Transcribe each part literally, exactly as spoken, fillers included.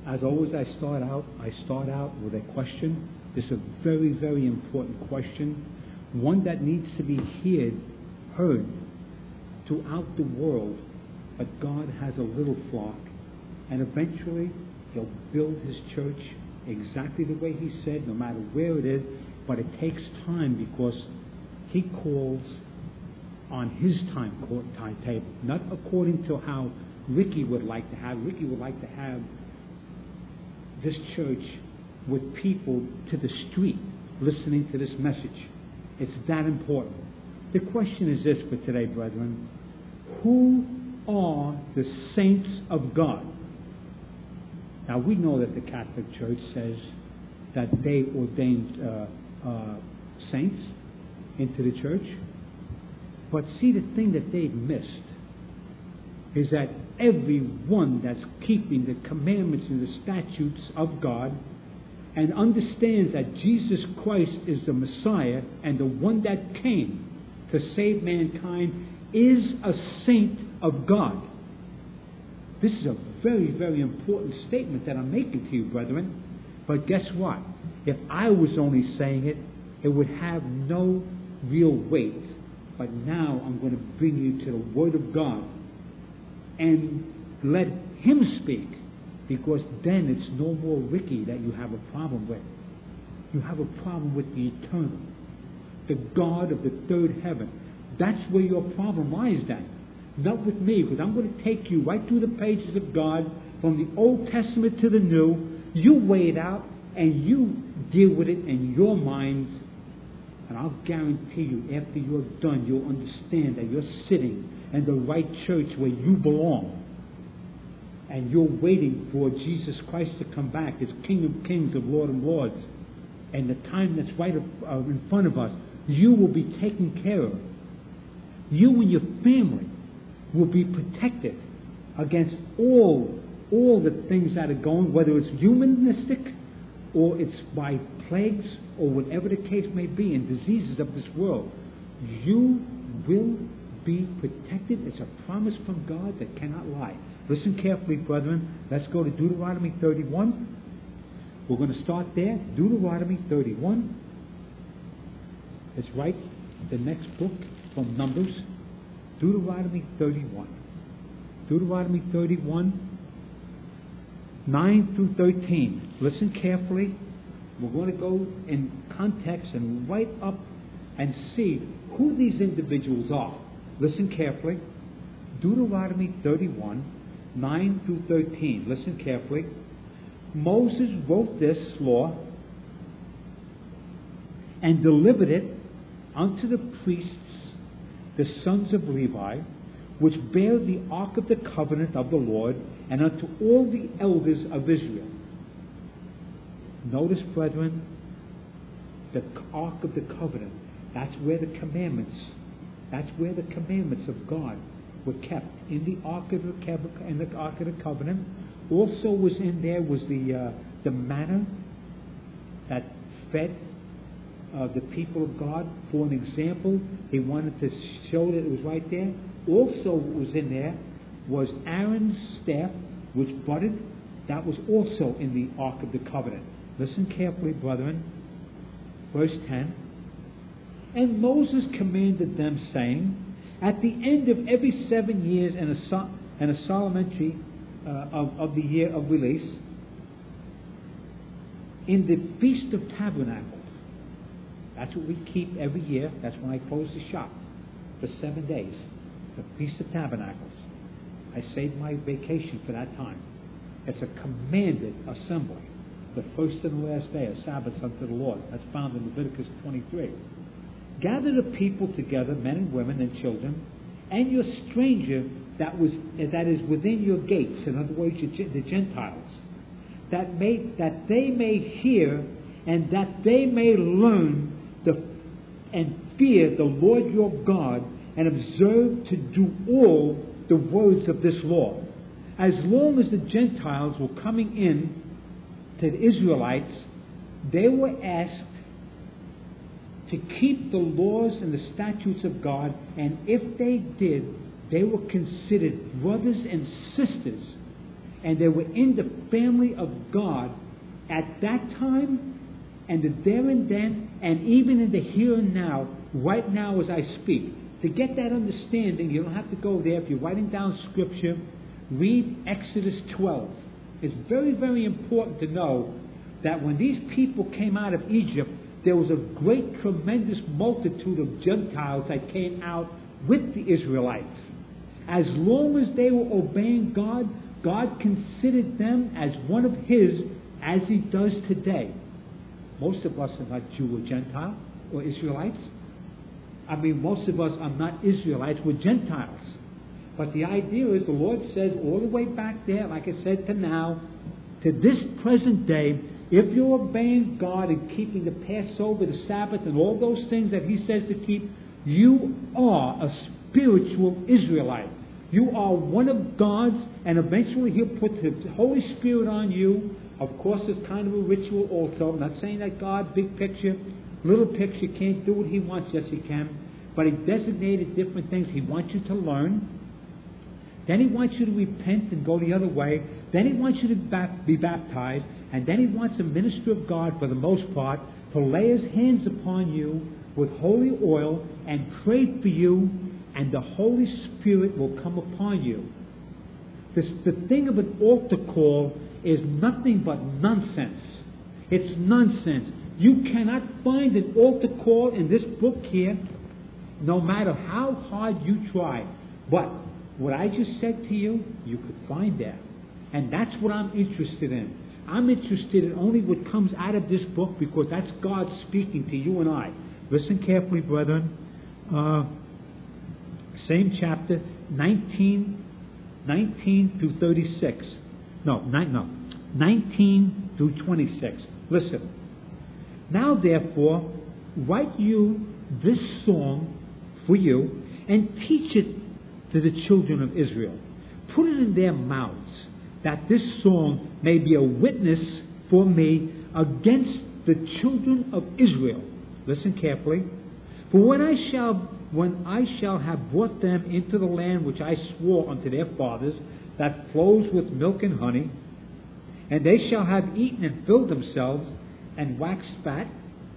As always, I start out, I start out with a question. It's a very, very important question, one that needs to be heard, heard throughout the world. But God has a little flock, and eventually He'll build His church exactly the way He said, no matter where it is. But it takes time because He calls on His time timetable, not according to how Ricky would like to have. Ricky would like to have this church with people to the street listening to this message. It's that important. The question is this for today, brethren. Who are the saints of God? Now, we know that the Catholic Church says that they ordained uh, uh, saints into the church. But see, the thing that they've missed is that everyone that's keeping the commandments and the statutes of God and understands that Jesus Christ is the Messiah and the one that came to save mankind is a saint of God. This is a very, very important statement that I'm making to you, brethren. But guess what? If I was only saying it, it would have no real weight. But now I'm going to bring you to the Word of God and let Him speak, because then it's no more Ricky that you have a problem with. You have a problem with the eternal, the God of the third heaven. That's where your problem lies then. Not with me, because I'm going to take you right through the pages of God, from the Old Testament to the New. You weigh it out, and you deal with it in your minds. And I'll guarantee you, after you're done, you'll understand that you're sitting in the right church where you belong. And you're waiting for Jesus Christ to come back as King of Kings, of Lord of Lords. And the time that's right uh, in front of us, you will be taken care of. You and your family will be protected against all, all the things that are going, whether it's humanistic or it's by plagues or whatever the case may be, and diseases of this world. You will be protected. It's a promise from God that cannot lie. Listen carefully, brethren. Let's go to Deuteronomy thirty-one. We're going to start there. Deuteronomy thirty-one. It's right, the next book from Numbers. Deuteronomy thirty-one. Deuteronomy thirty-one, nine through thirteen. Listen carefully. We're going to go in context and right up and see who these individuals are. Listen carefully. Deuteronomy thirty-one, nine through thirteen. Listen carefully. Moses wrote this law and delivered it unto the priests, the sons of Levi, which bear the ark of the covenant of the Lord, and unto all the elders of Israel. Notice, brethren, the ark of the covenant. That's where the commandments, that's where the commandments of God were kept, in the ark of the, in the ark of the covenant. Also was in there was the uh, the manna that fed uh, the people of God. For an example, he wanted to show that it was right there. Also was in there was Aaron's staff, which budded. That was also in the ark of the covenant. Listen carefully, brethren. Verse ten. And Moses commanded them, saying, at the end of every seven years and a, so- and a solemnity uh, of, of the year of release, in the Feast of Tabernacles, that's what we keep every year. That's when I close the shop for seven days. The Feast of Tabernacles. I saved my vacation for that time. It's a commanded assembly. The first and the last day, a Sabbath unto the Lord. That's found in Leviticus twenty-three. Gather the people together, men and women and children, and your stranger that was that is within your gates. In other words, the Gentiles, that may that they may hear and that they may learn the and fear the Lord your God, and observe to do all the words of this law. As long as the Gentiles were coming in to the Israelites, they were asked to keep the laws and the statutes of God, and if they did, they were considered brothers and sisters, and they were in the family of God at that time, and the there and then, and even in the here and now, right now as I speak. To get that understanding, you don't have to go there. If you're writing down Scripture, read Exodus twelve. It's very, very important to know that when these people came out of Egypt, there was a great, tremendous multitude of Gentiles that came out with the Israelites. As long as they were obeying God, God considered them as one of His, as He does today. Most of us are not Jew or Gentile or Israelites. I mean, most of us are not Israelites, we're Gentiles. But the idea is, the Lord says, all the way back there, like I said, to now, to this present day, if you're obeying God and keeping the Passover, the Sabbath, and all those things that He says to keep, you are a spiritual Israelite. You are one of God's, and eventually He'll put the Holy Spirit on you. Of course, it's kind of a ritual also. I'm not saying that God, big picture, little picture, can't do what He wants. Yes, He can. But He designated different things He wants you to learn. Then He wants you to repent and go the other way. Then He wants you to be baptized. And then He wants a minister of God, for the most part, to lay his hands upon you with holy oil and pray for you, and the Holy Spirit will come upon you. This, the thing of an altar call is nothing but nonsense. It's nonsense. You cannot find an altar call in this book here, no matter how hard you try. But what I just said to you, you could find there. And that's what I'm interested in. I'm interested in only what comes out of this book, because that's God speaking to you and I. Listen carefully, brethren. Uh, same chapter, nineteen, nineteen through thirty-six. No, ni- no, nineteen through twenty-six. Listen. Now, therefore, write you this song for you, and teach it to the children of Israel. Put it in their mouths, that this song may be a witness for me against the children of Israel. Listen carefully. For when I shall, when I shall have brought them into the land which I swore unto their fathers, that flows with milk and honey, and they shall have eaten and filled themselves, and waxed fat,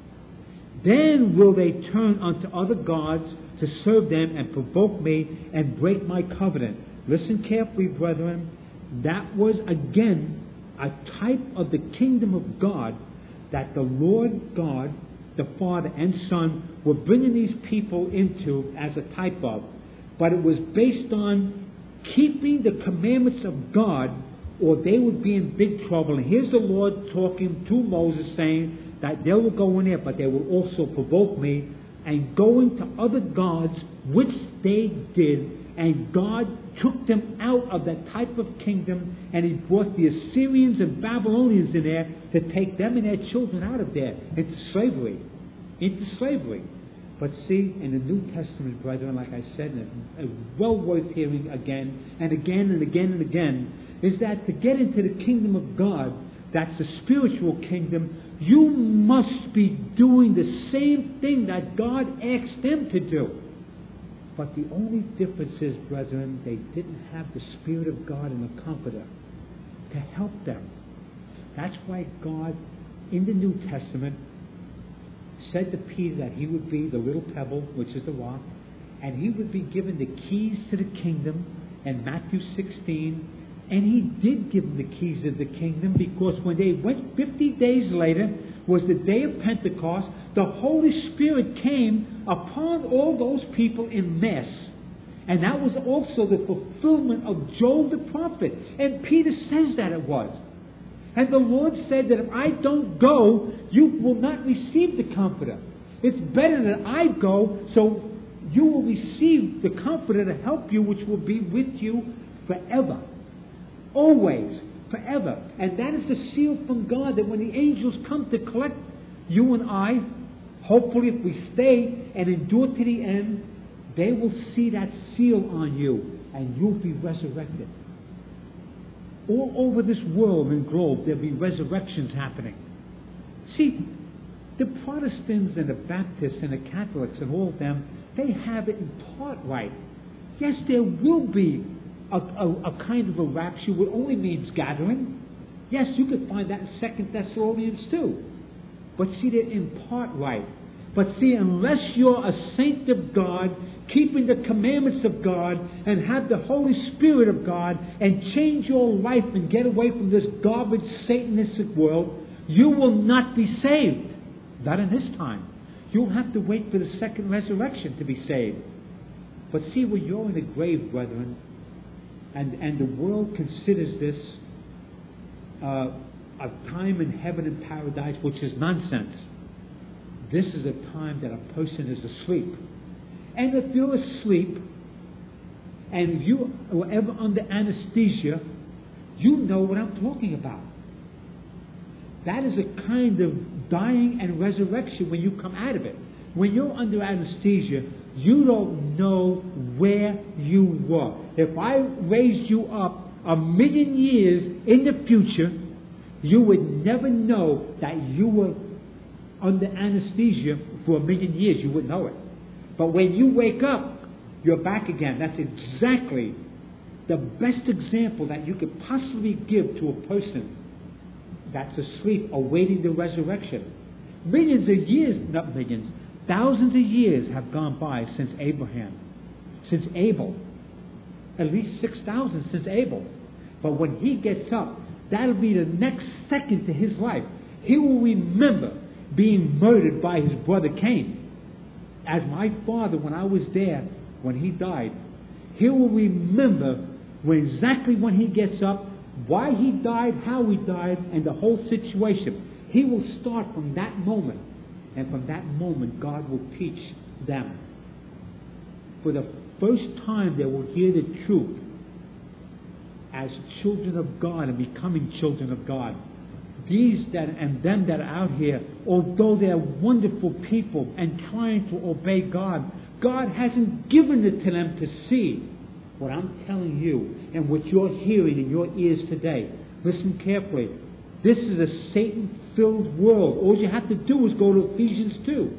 then will they turn unto other gods to serve them, and provoke me, and break my covenant. Listen carefully, brethren. That was again a type of the kingdom of God that the Lord God, the Father and Son, were bringing these people into as a type of. But it was based on keeping the commandments of God, or they would be in big trouble. And here's the Lord talking to Moses, saying that they will go in there, but they will also provoke me, and going to other gods, which they did. And God took them out of that type of kingdom, and He brought the Assyrians and Babylonians in there to take them and their children out of there into slavery. Into slavery. But see, in the New Testament, brethren, like I said, and well worth hearing again and again and again and again, is that to get into the kingdom of God, that's the spiritual kingdom, you must be doing the same thing that God asked them to do. But the only difference is, brethren, they didn't have the Spirit of God and the Comforter to help them. That's why God, in the New Testament, said to Peter that he would be the little pebble, which is the rock, and he would be given the keys to the kingdom in Matthew sixteen. And He did give them the keys of the kingdom, because when they went fifty days later, was the day of Pentecost, the Holy Spirit came upon all those people in mass. And that was also the fulfillment of Joel the prophet. And Peter says that it was. And the Lord said that if I don't go, you will not receive the Comforter. It's better that I go, so you will receive the Comforter to help you, which will be with you forever. Always, forever. And that is the seal from God, that when the angels come to collect you and I, hopefully if we stay and endure to the end, they will see that seal on you, and you'll be resurrected. All over this world and globe, there'll be resurrections happening. See, the Protestants and the Baptists and the Catholics and all of them, they have it in part right. Yes, there will be a, a, a kind of a rapture which only means gathering. Yes, you could find that in Second Thessalonians too. But see, they're in part right. But see, unless you're a saint of God, keeping the commandments of God, and have the Holy Spirit of God, and change your life and get away from this garbage, Satanistic world, you will not be saved. Not in this time. You'll have to wait for the second resurrection to be saved. But see, when you're in the grave, brethren, and, and the world considers this uh, a time in heaven and paradise, which is nonsense. This is a time that a person is asleep. And if you're asleep, and you were ever under anesthesia, you know what I'm talking about. That is a kind of dying and resurrection when you come out of it. When you're under anesthesia, you don't know where you were. If I raised you up a million years in the future, you would never know that you were under anesthesia for a million years. You wouldn't know it. But when you wake up, you're back again. That's exactly the best example that you could possibly give to a person that's asleep awaiting the resurrection. Millions of years, not millions, thousands of years have gone by since Abraham, since Abel. At least six thousand since Abel. But when he gets up, that'll be the next second to his life. He will remember being murdered by his brother Cain. As my father, when I was there, when he died, he will remember when, exactly when he gets up, why he died, how he died, and the whole situation. He will start from that moment. And from that moment, God will teach them. For the first time, they will hear the truth as children of God and becoming children of God. These that and them that are out here, although they're wonderful people and trying to obey God, God hasn't given it to them to see what I'm telling you and what you're hearing in your ears today. Listen carefully. This is a Satan-filled world. All you have to do is go to Ephesians two.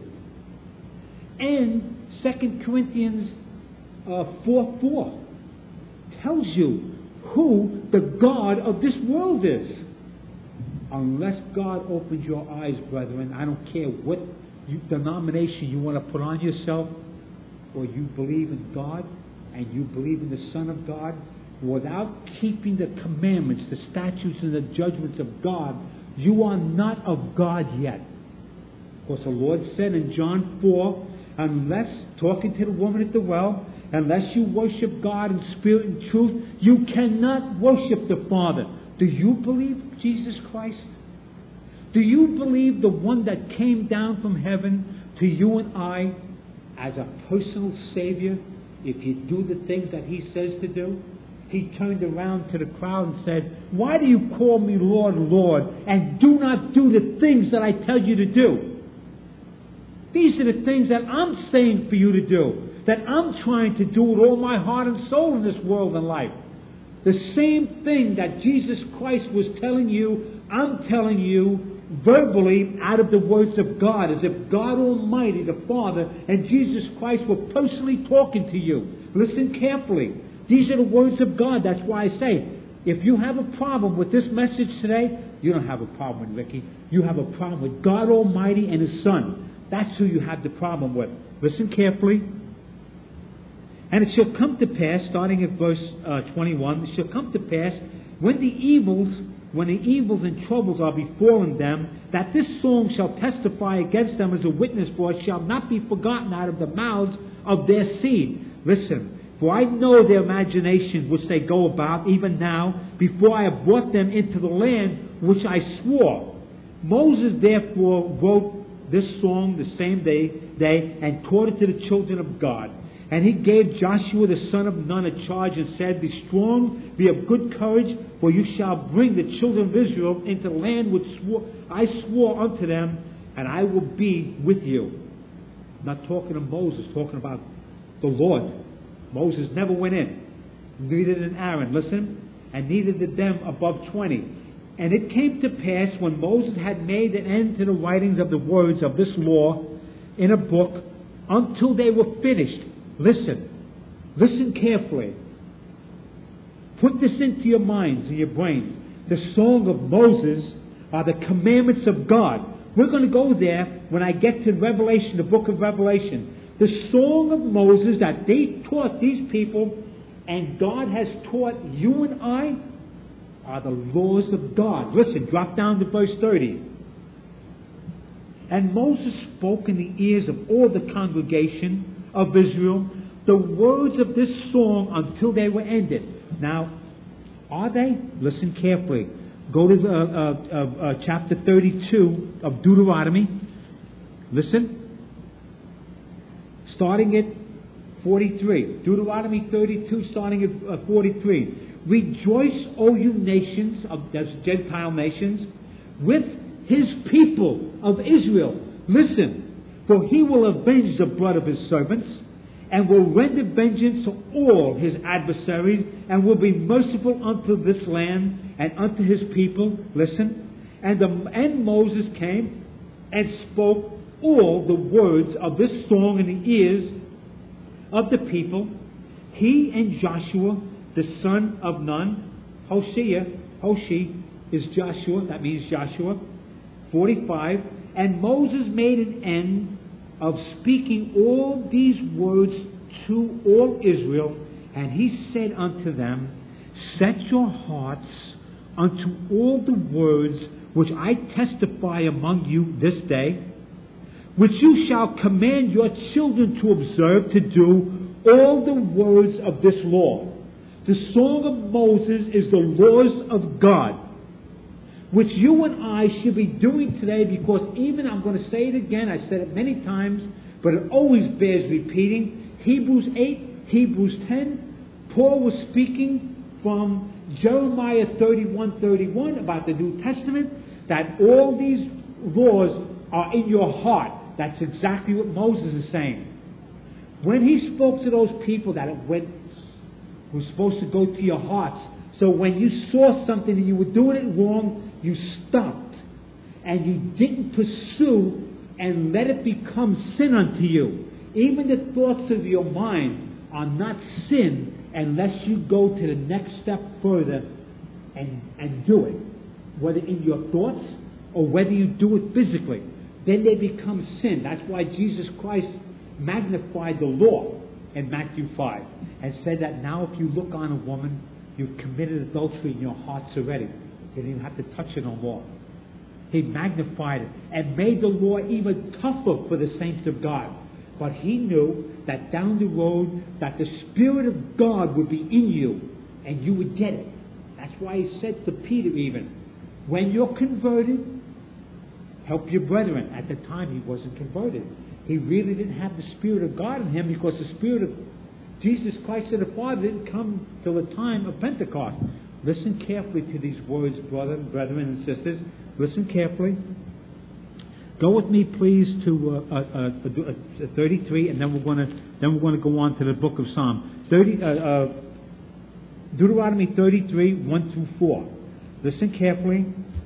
And Second Corinthians uh, four four tells you who the God of this world is. Unless God opens your eyes, brethren, I don't care what you, denomination you want to put on yourself, or you believe in God and you believe in the Son of God, without keeping the commandments, the statutes and the judgments of God, you are not of God yet. Because the Lord said in John four, unless, talking to the woman at the well, unless you worship God in spirit and truth, you cannot worship the Father. Do you believe Jesus Christ? Do you believe the one that came down from heaven to you and I as a personal Savior if you do the things that He says to do? He turned around to the crowd and said, why do you call me Lord, Lord, and do not do the things that I tell you to do? These are the things that I'm saying for you to do, that I'm trying to do with all my heart and soul in this world and life. The same thing that Jesus Christ was telling you, I'm telling you verbally out of the words of God, as if God Almighty, the Father, and Jesus Christ were personally talking to you. Listen carefully. These are the words of God. That's why I say, if you have a problem with this message today, you don't have a problem with Ricky. You have a problem with God Almighty and His Son. That's who you have the problem with. Listen carefully. And it shall come to pass, starting at verse uh, twenty-one, it shall come to pass when the evils, when the evils and troubles are befallen them, that this song shall testify against them as a witness, for it shall not be forgotten out of the mouths of their seed. Listen, for I know their imaginations which they go about, even now, before I have brought them into the land which I swore. Moses therefore wrote this song the same day, day and taught it to the children of God. And he gave Joshua the son of Nun a charge and said, be strong, be of good courage, for you shall bring the children of Israel into the land which swore, I swore unto them, and I will be with you. I'm not talking to Moses, talking about the Lord. Moses never went in. Neither did Aaron. Listen. And neither did them above twenty. And it came to pass, when Moses had made an end to the writings of the words of this law in a book, until they were finished. Listen. Listen carefully. Put this into your minds and your brains. The Song of Moses are the commandments of God. We're going to go there when I get to Revelation, the book of Revelation. The Song of Moses that they taught these people, and God has taught you and I, are the laws of God. Listen, drop down to verse thirty. And Moses spoke in the ears of all the congregation of Israel the words of this song until they were ended. Now, are they? Listen carefully. Go to the, uh, uh, uh, chapter thirty-two of Deuteronomy. Listen. Starting at forty-three. Deuteronomy thirty-two, starting at uh, forty-three. Rejoice, O you nations, of that's Gentile nations, with his people of Israel. Listen, for he will avenge the blood of his servants, and will render vengeance to all his adversaries, and will be merciful unto this land and unto his people. Listen. And, the, and Moses came and spoke all the words of this song in the ears of the people, he and Joshua, the son of Nun. Hoshea, Hoshi is Joshua, that means Joshua. forty-five. And Moses made an end of speaking all these words to all Israel, and he said unto them, set your hearts unto all the words which I testify among you this day, which you shall command your children to observe to do all the words of this law. The Song of Moses is the laws of God, which you and I should be doing today, because even, I'm going to say it again, I said it many times, but it always bears repeating. Hebrews eight, Hebrews ten, Paul was speaking from Jeremiah thirty-one thirty-one about the New Testament, that all these laws are in your heart. That's exactly what Moses is saying. When he spoke to those people, that it went, it was supposed to go to your hearts. So when you saw something and you were doing it wrong, you stopped and you didn't pursue and let it become sin unto you. Even the thoughts of your mind are not sin unless you go to the next step further and, and do it. Whether in your thoughts or whether you do it physically. Then they become sin. That's why Jesus Christ magnified the law in Matthew five and said that now if you look on a woman, you've committed adultery in your hearts already. You didn't even have to touch it no more. He magnified it and made the law even tougher for the saints of God. But he knew that down the road that the Spirit of God would be in you and you would get it. That's why he said to Peter even, when you're converted, help your brethren. At the time he wasn't converted. He really didn't have the Spirit of God in him, because the Spirit of Jesus Christ and the Father didn't come till the time of Pentecost. Listen carefully to these words, brother, brethren and sisters. Listen carefully. Go with me, please, to uh, uh, uh, thirty-three, and then we're going to then we're going to go on to the book of Psalm thirty, uh, uh, Deuteronomy thirty-three, one through four. Listen carefully.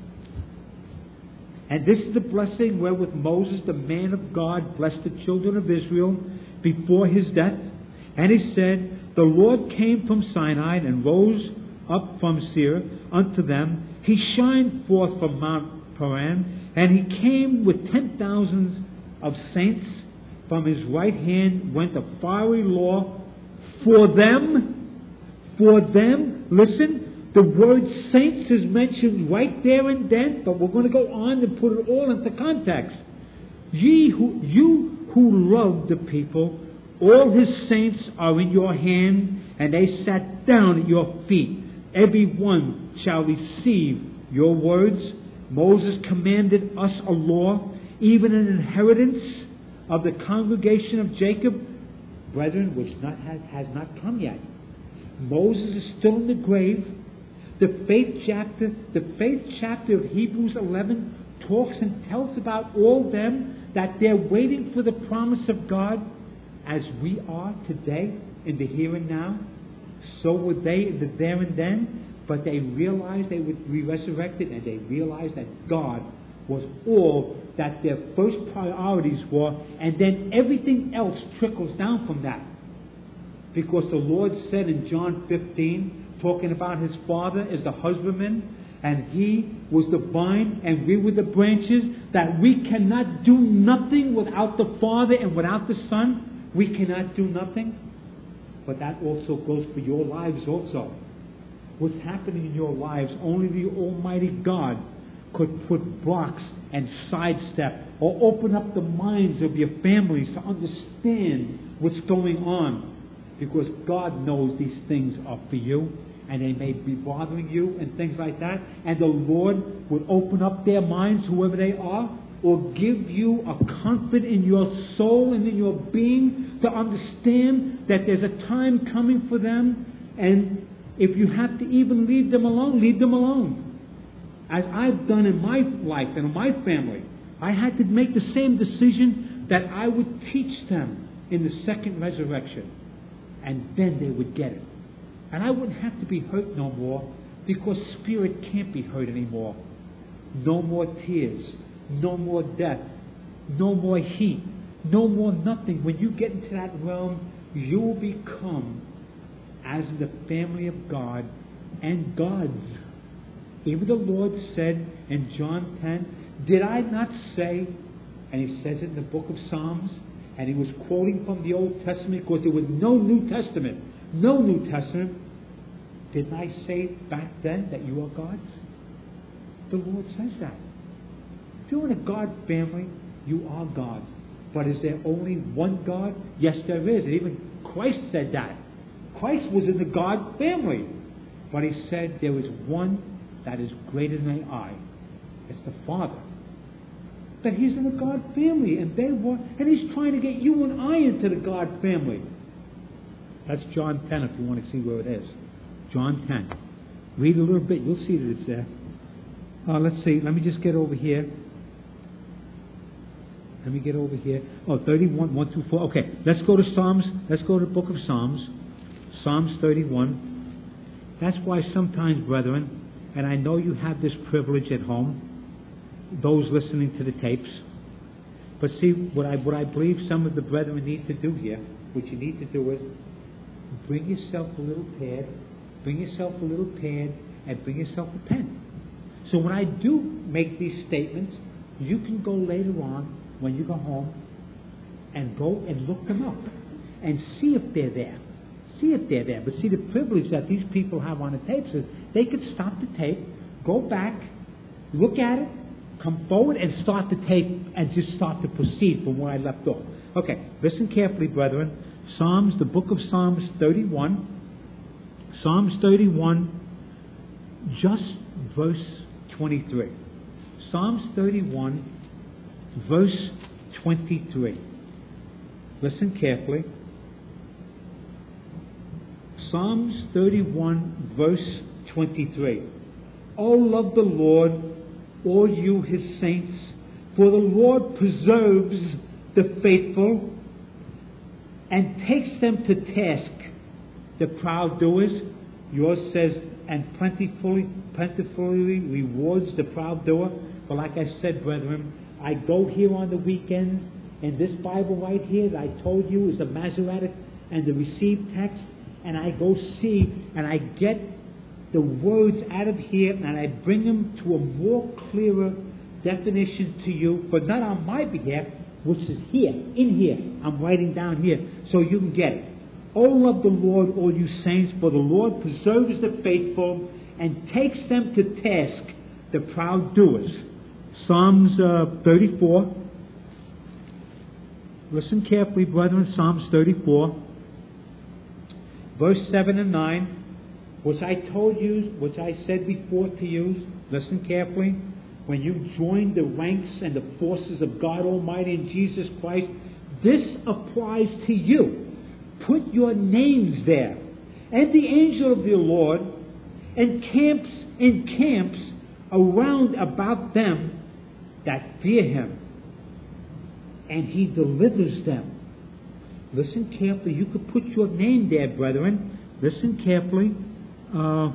And this is the blessing wherewith Moses, the man of God, blessed the children of Israel before his death. And he said, the Lord came from Sinai and rose up from Seir unto them. He shined forth from Mount Paran, and he came with ten thousands of saints. From his right hand went a fiery law for them. For them, listen. The word saints is mentioned right there and then, but we're going to go on and put it all into context. Ye who, you who love the people, all his saints are in your hand, and they sat down at your feet. Every one shall receive your words. Moses commanded us a law, even an inheritance of the congregation of Jacob, brethren, which not, has, has not come yet. Moses is still in the grave. The faith chapter, the faith chapter of Hebrews eleven talks and tells about all them that they're waiting for the promise of God, as we are today in the here and now. So were they in the there and then, but they realized they would be resurrected, and they realized that God was all that their first priorities were, and then everything else trickles down from that. Because the Lord said in John fifteen, talking about his father as the husbandman, and he was the vine and we were the branches, that we cannot do nothing without the Father and without the Son. We cannot do nothing. But that also goes for your lives also. What's happening in your lives, only the Almighty God could put blocks and sidestep or open up the minds of your families to understand what's going on. Because God knows these things are for you, and they may be bothering you and things like that. And the Lord would open up their minds, whoever they are, or give you a comfort in your soul and in your being to understand that there's a time coming for them. And if you have to even leave them alone, leave them alone. As I've done in my life and in my family, I had to make the same decision that I would teach them in the second resurrection. And then they would get it. And I wouldn't have to be hurt no more, because spirit can't be hurt anymore. No more tears, no more death, no more heat, no more nothing. When you get into that realm, you will become as the family of God and God's. Even the Lord said in John ten, did I not say, and he says it in the book of Psalms, and he was quoting from the Old Testament because there was no New Testament. No New Testament. Didn't I say back then that you are God's? The Lord says that. If you're in a God family, you are God's. But is there only one God? Yes, there is. And even Christ said that. Christ was in the God family. But he said there is one that is greater than I. It's the Father. That he's in the God family. And they were, and he's trying to get you and I into the God family. That's John ten if you want to see where it is. John ten. Read a little bit. You'll see that it's there. Uh, let's see. Let me just get over here. Let me get over here. Oh, thirty-one, one through four. Okay, let's go to Psalms. Let's go to the book of Psalms. Psalms thirty-one. That's why sometimes, brethren, and I know you have this privilege at home, those listening to the tapes, but see, what I, what I believe some of the brethren need to do here, what you need to do is bring yourself a little pad, bring yourself a little pad, and bring yourself a pen. So when I do make these statements, you can go later on, when you go home, and go and look them up and see if they're there. See if they're there. But see, the privilege that these people have on the tapes is they could stop the tape, go back, look at it, come forward, and start the tape and just start to proceed from where I left off. Okay, listen carefully, brethren. Psalms, the book of Psalms thirty-one. Psalms thirty-one, just verse twenty-three. Psalms thirty-one, verse twenty-three. Listen carefully. Psalms thirty-one, verse twenty-three. Oh, love the Lord, all you his saints, for the Lord preserves the faithful and takes them to task, the proud doers. Yours says, and plentifully, plentifully rewards the proud doer. But like I said, brethren, I go here on the weekends, and this Bible right here that I told you is the Masoretic and the received text, and I go see, and I get the words out of here, and I bring them to a more clearer definition to you, but not on my behalf, which is here, in here. I'm writing down here, so you can get it. Oh, love the Lord, all you saints, for the Lord preserves the faithful and takes them to task, the proud doers. Psalms uh, thirty-four. Listen carefully, brethren. Psalms thirty-four, verse seven and nine. Which I told you, which I said before to you, listen carefully. When you join the ranks and the forces of God Almighty and Jesus Christ, this applies to you. Put your names there. And the angel of the Lord encamps, encamps around about them that fear him. And he delivers them. Listen carefully. You could put your name there, brethren. Listen carefully. Uh,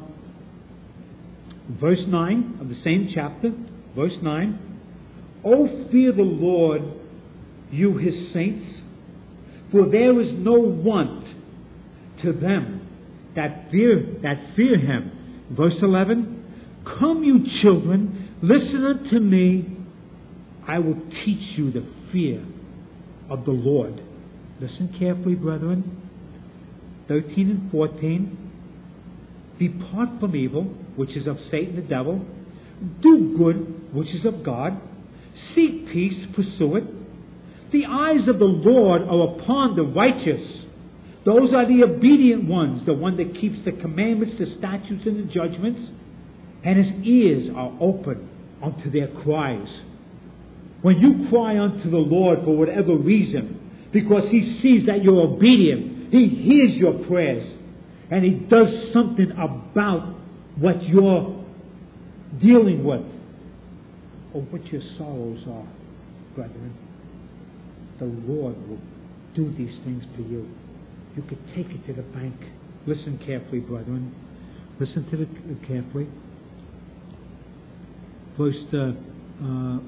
verse nine of the same chapter, verse nine. Oh, fear the Lord, you his saints, for there is no want to them that fear, that fear Him. Verse eleven, come you children, listen unto me. I will teach you the fear of the Lord. Listen carefully, brethren. thirteen and fourteen. Depart from evil, which is of Satan the devil. Do good, which is of God. Seek peace, pursue it. The eyes of the Lord are upon the righteous. Those are the obedient ones, the one that keeps the commandments, the statutes, and the judgments. And His ears are open unto their cries. When you cry unto the Lord for whatever reason, because He sees that you're obedient, He hears your prayers, and He does something about what you're dealing with, or what your sorrows are, brethren. The Lord will do these things for you. You could take it to the bank. Listen carefully, brethren. Listen to it carefully. Verse uh, uh,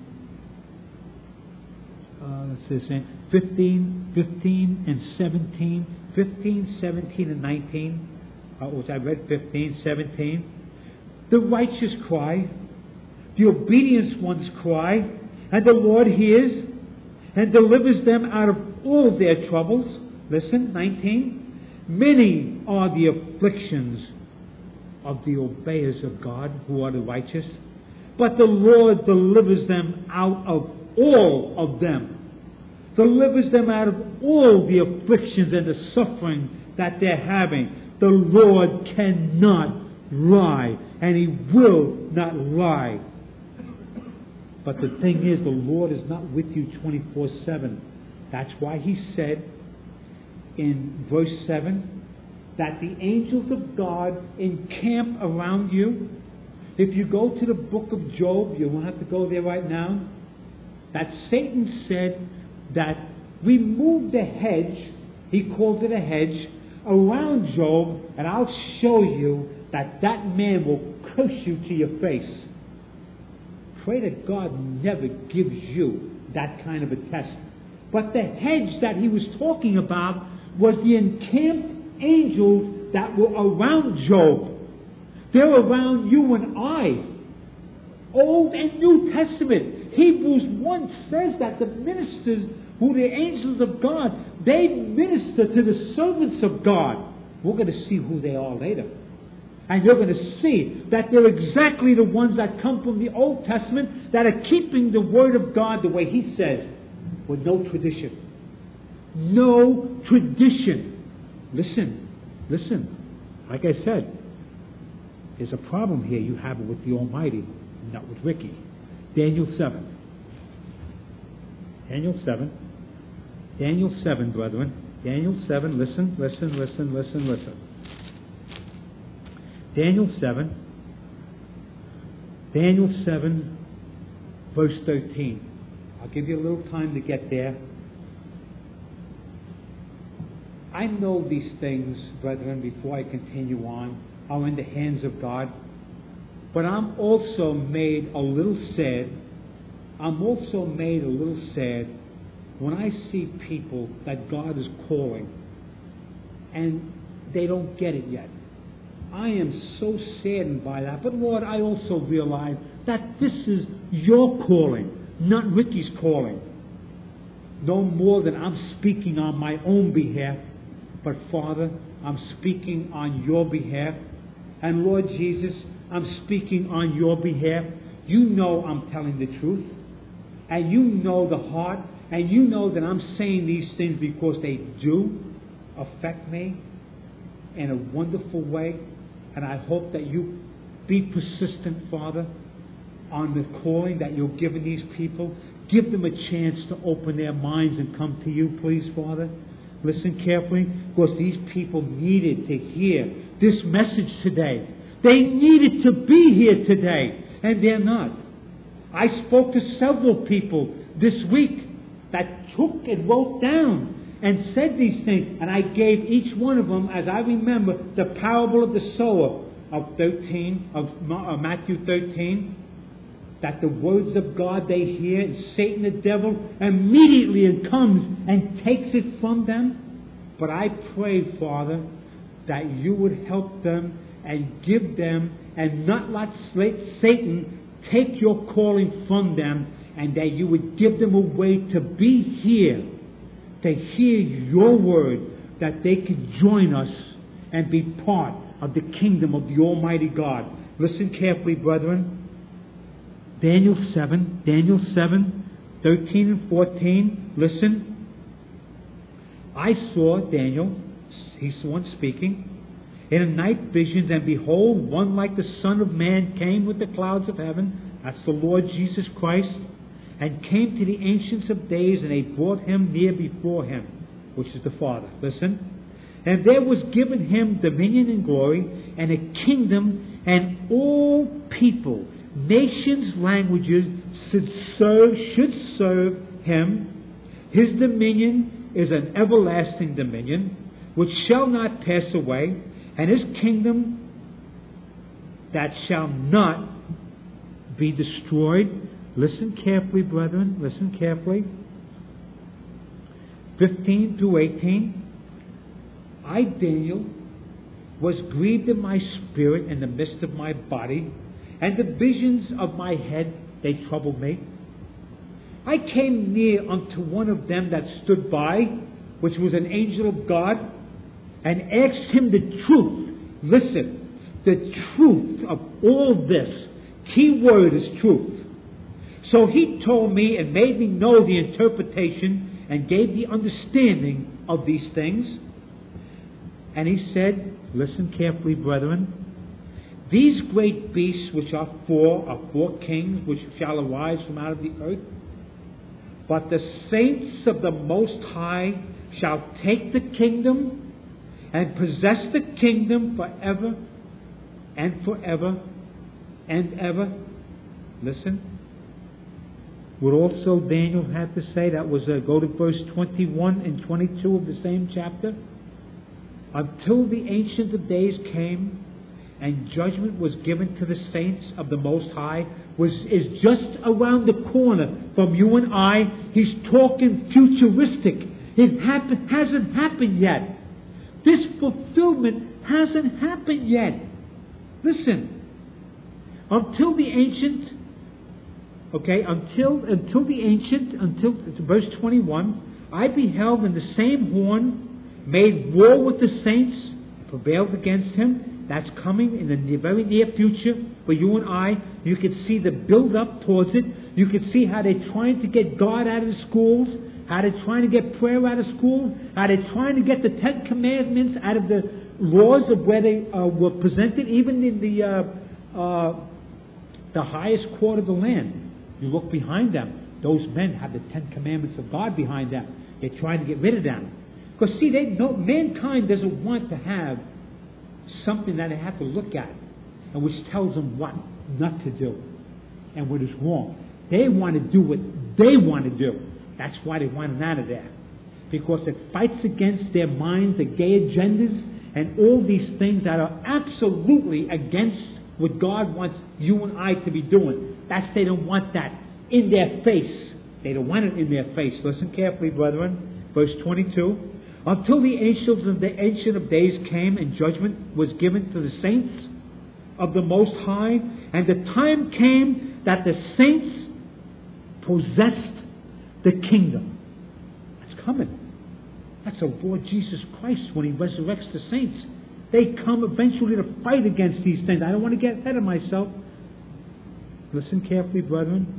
uh, let's see, saying fifteen, fifteen, and seventeen, fifteen, seventeen, and nineteen. Uh, which I read fifteen, seventeen. The righteous cry, the obedient ones cry, and the Lord hears and delivers them out of all their troubles. Listen, nineteen. Many are the afflictions of the obeyers of God, who are the righteous, but the Lord delivers them out of all of them. Delivers them out of all the afflictions and the suffering that they're having. The Lord cannot lie, and He will not lie. But the thing is, the Lord is not with you twenty-four seven. That's why He said in verse seven that the angels of God encamp around you. If you go to the book of Job, you won't have to go there right now, that Satan said that remove the hedge, he called it a hedge, around Job, and I'll show you that that man will curse you to your face. Pray that God never gives you that kind of a test. But the hedge that he was talking about was the encamped angels that were around Job. They're around you and I. Old and New Testament. Hebrews one says that the ministers, who the angels of God, they minister to the servants of God. We're going to see who they are later. And you're going to see that they're exactly the ones that come from the Old Testament that are keeping the Word of God the way He says, with no tradition. No tradition. Listen, listen. Like I said, there's a problem here you have it with the Almighty, not with Ricky. Daniel seven. Daniel seven. Daniel seven, brethren. Daniel seven, listen, listen, listen, listen, listen. Daniel seven. Daniel seven, verse thirteen. I'll give you a little time to get there. I know these things, brethren, before I continue on, are in the hands of God. But I'm also made a little sad. I'm also made a little sad when I see people that God is calling and they don't get it yet. I am so saddened by that. But Lord, I also realize that this is your calling, not Ricky's calling. No more than I'm speaking on my own behalf, but Father, I'm speaking on your behalf. And Lord Jesus, I'm speaking on your behalf. You know I'm telling the truth. And you know the heart. And you know that I'm saying these things because they do affect me in a wonderful way. And I hope that you be persistent, Father, on the calling that you're giving these people. Give them a chance to open their minds and come to you, please, Father. Listen carefully, because these people needed to hear this message today. They needed to be here today, and they're not. I spoke to several people this week that took and wrote down and said these things, and I gave each one of them, as I remember, the parable of the sower of thirteen, of Matthew thirteen, that the words of God they hear, and Satan the devil immediately comes and takes it from them. But I pray, Father, that you would help them and give them and not let Satan take your calling from them, and that you would give them a way to be here, to hear your word, that they could join us and be part of the kingdom of the Almighty God. Listen carefully, brethren. Daniel seven, Daniel seven, thirteen and fourteen. Listen. I saw, Daniel, he's the one speaking, in a night visions, and behold, one like the Son of Man came with the clouds of heaven. That's the Lord Jesus Christ. And came to the Ancients of Days, and they brought him near before him, which is the Father. Listen. And there was given him dominion and glory, and a kingdom, and all people, nations, languages should serve, should serve him. His dominion is an everlasting dominion, which shall not pass away, and his kingdom that shall not be destroyed. Listen carefully, brethren. Listen carefully. fifteen through eighteen. I, Daniel, was grieved in my spirit in the midst of my body, and the visions of my head, they troubled me. I came near unto one of them that stood by, which was an angel of God, and asked him the truth. Listen, the truth of all this. Key word is truth. So he told me and made me know the interpretation and gave the understanding of these things. And he said, listen carefully, brethren, these great beasts which are four are four kings which shall arise from out of the earth. But the saints of the Most High shall take the kingdom and possess the kingdom forever and forever and ever. Listen. What also Daniel had to say, that was, uh, go to verse twenty-one and twenty-two of the same chapter. Until the Ancient of Days came, and judgment was given to the saints of the Most High, was is just around the corner from you and I. He's talking futuristic. It happen, hasn't happened yet. This fulfillment hasn't happened yet. Listen. Until the ancient, okay, until until the ancient, until verse twenty-one, I beheld, in the same horn made war with the saints, prevailed against him. That's coming in the near, very near future for you and I. You can see the build up towards it. You can see how they're trying to get God out of the schools, how they're trying to get prayer out of schools, how they're trying to get the Ten Commandments out of the laws of where they uh, were presented, even in the uh, uh, the highest court of the land. You look behind them; those men have the Ten Commandments of God behind them. They're trying to get rid of them. Because see, they know, mankind doesn't want to have something that they have to look at and which tells them what not to do and what is wrong. They want to do what they want to do. That's why they want them out of there. Because it fights against their minds, the gay agendas, and all these things that are absolutely against what God wants you and I to be doing. That's, they don't want that in their face. They don't want it in their face. Listen carefully, brethren. Verse twenty-two. Until the angels of the Ancient of Days came, and judgment was given to the saints of the Most High, and the time came that the saints possessed the kingdom. That's coming. That's the Lord Jesus Christ when He resurrects the saints. They come eventually to fight against these things. I don't want to get ahead of myself. Listen carefully, brethren.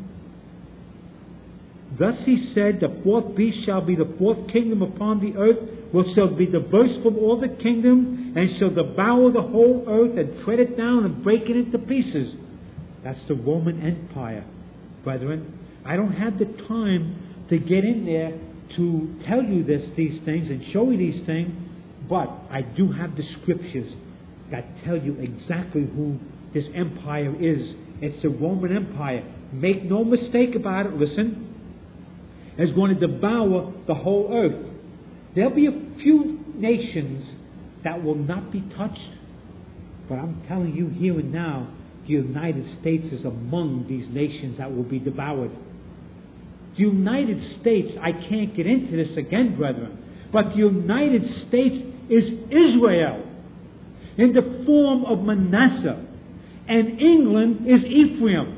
Thus he said, the fourth beast shall be the fourth kingdom upon the earth, which shall be diverse from all the kingdom, and shall devour the whole earth, and tread it down, and break it into pieces. That's the Roman Empire, brethren. I don't have the time to get in there to tell you this, these things and show you these things, but I do have the scriptures that tell you exactly who this empire is. It's the Roman Empire. Make no mistake about it. Listen. Is going to devour the whole earth. There'll be a few nations that will not be touched, but I'm telling you here and now, the United States is among these nations that will be devoured. The United States, I can't get into this again, brethren, but the United States is Israel. in the form of Manasseh. And England is Ephraim.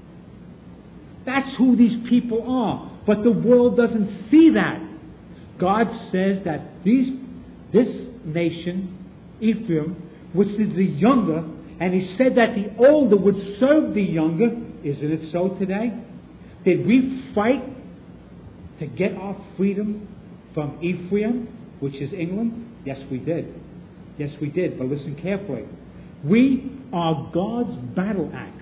That's who these people are. But the world doesn't see that. God says that these, this nation, Ephraim, which is the younger, and He said that the older would serve the younger. Isn't it so today? Did we fight to get our freedom from Ephraim, which is England? Yes, we did. Yes, we did. But listen carefully. We are God's battle axe.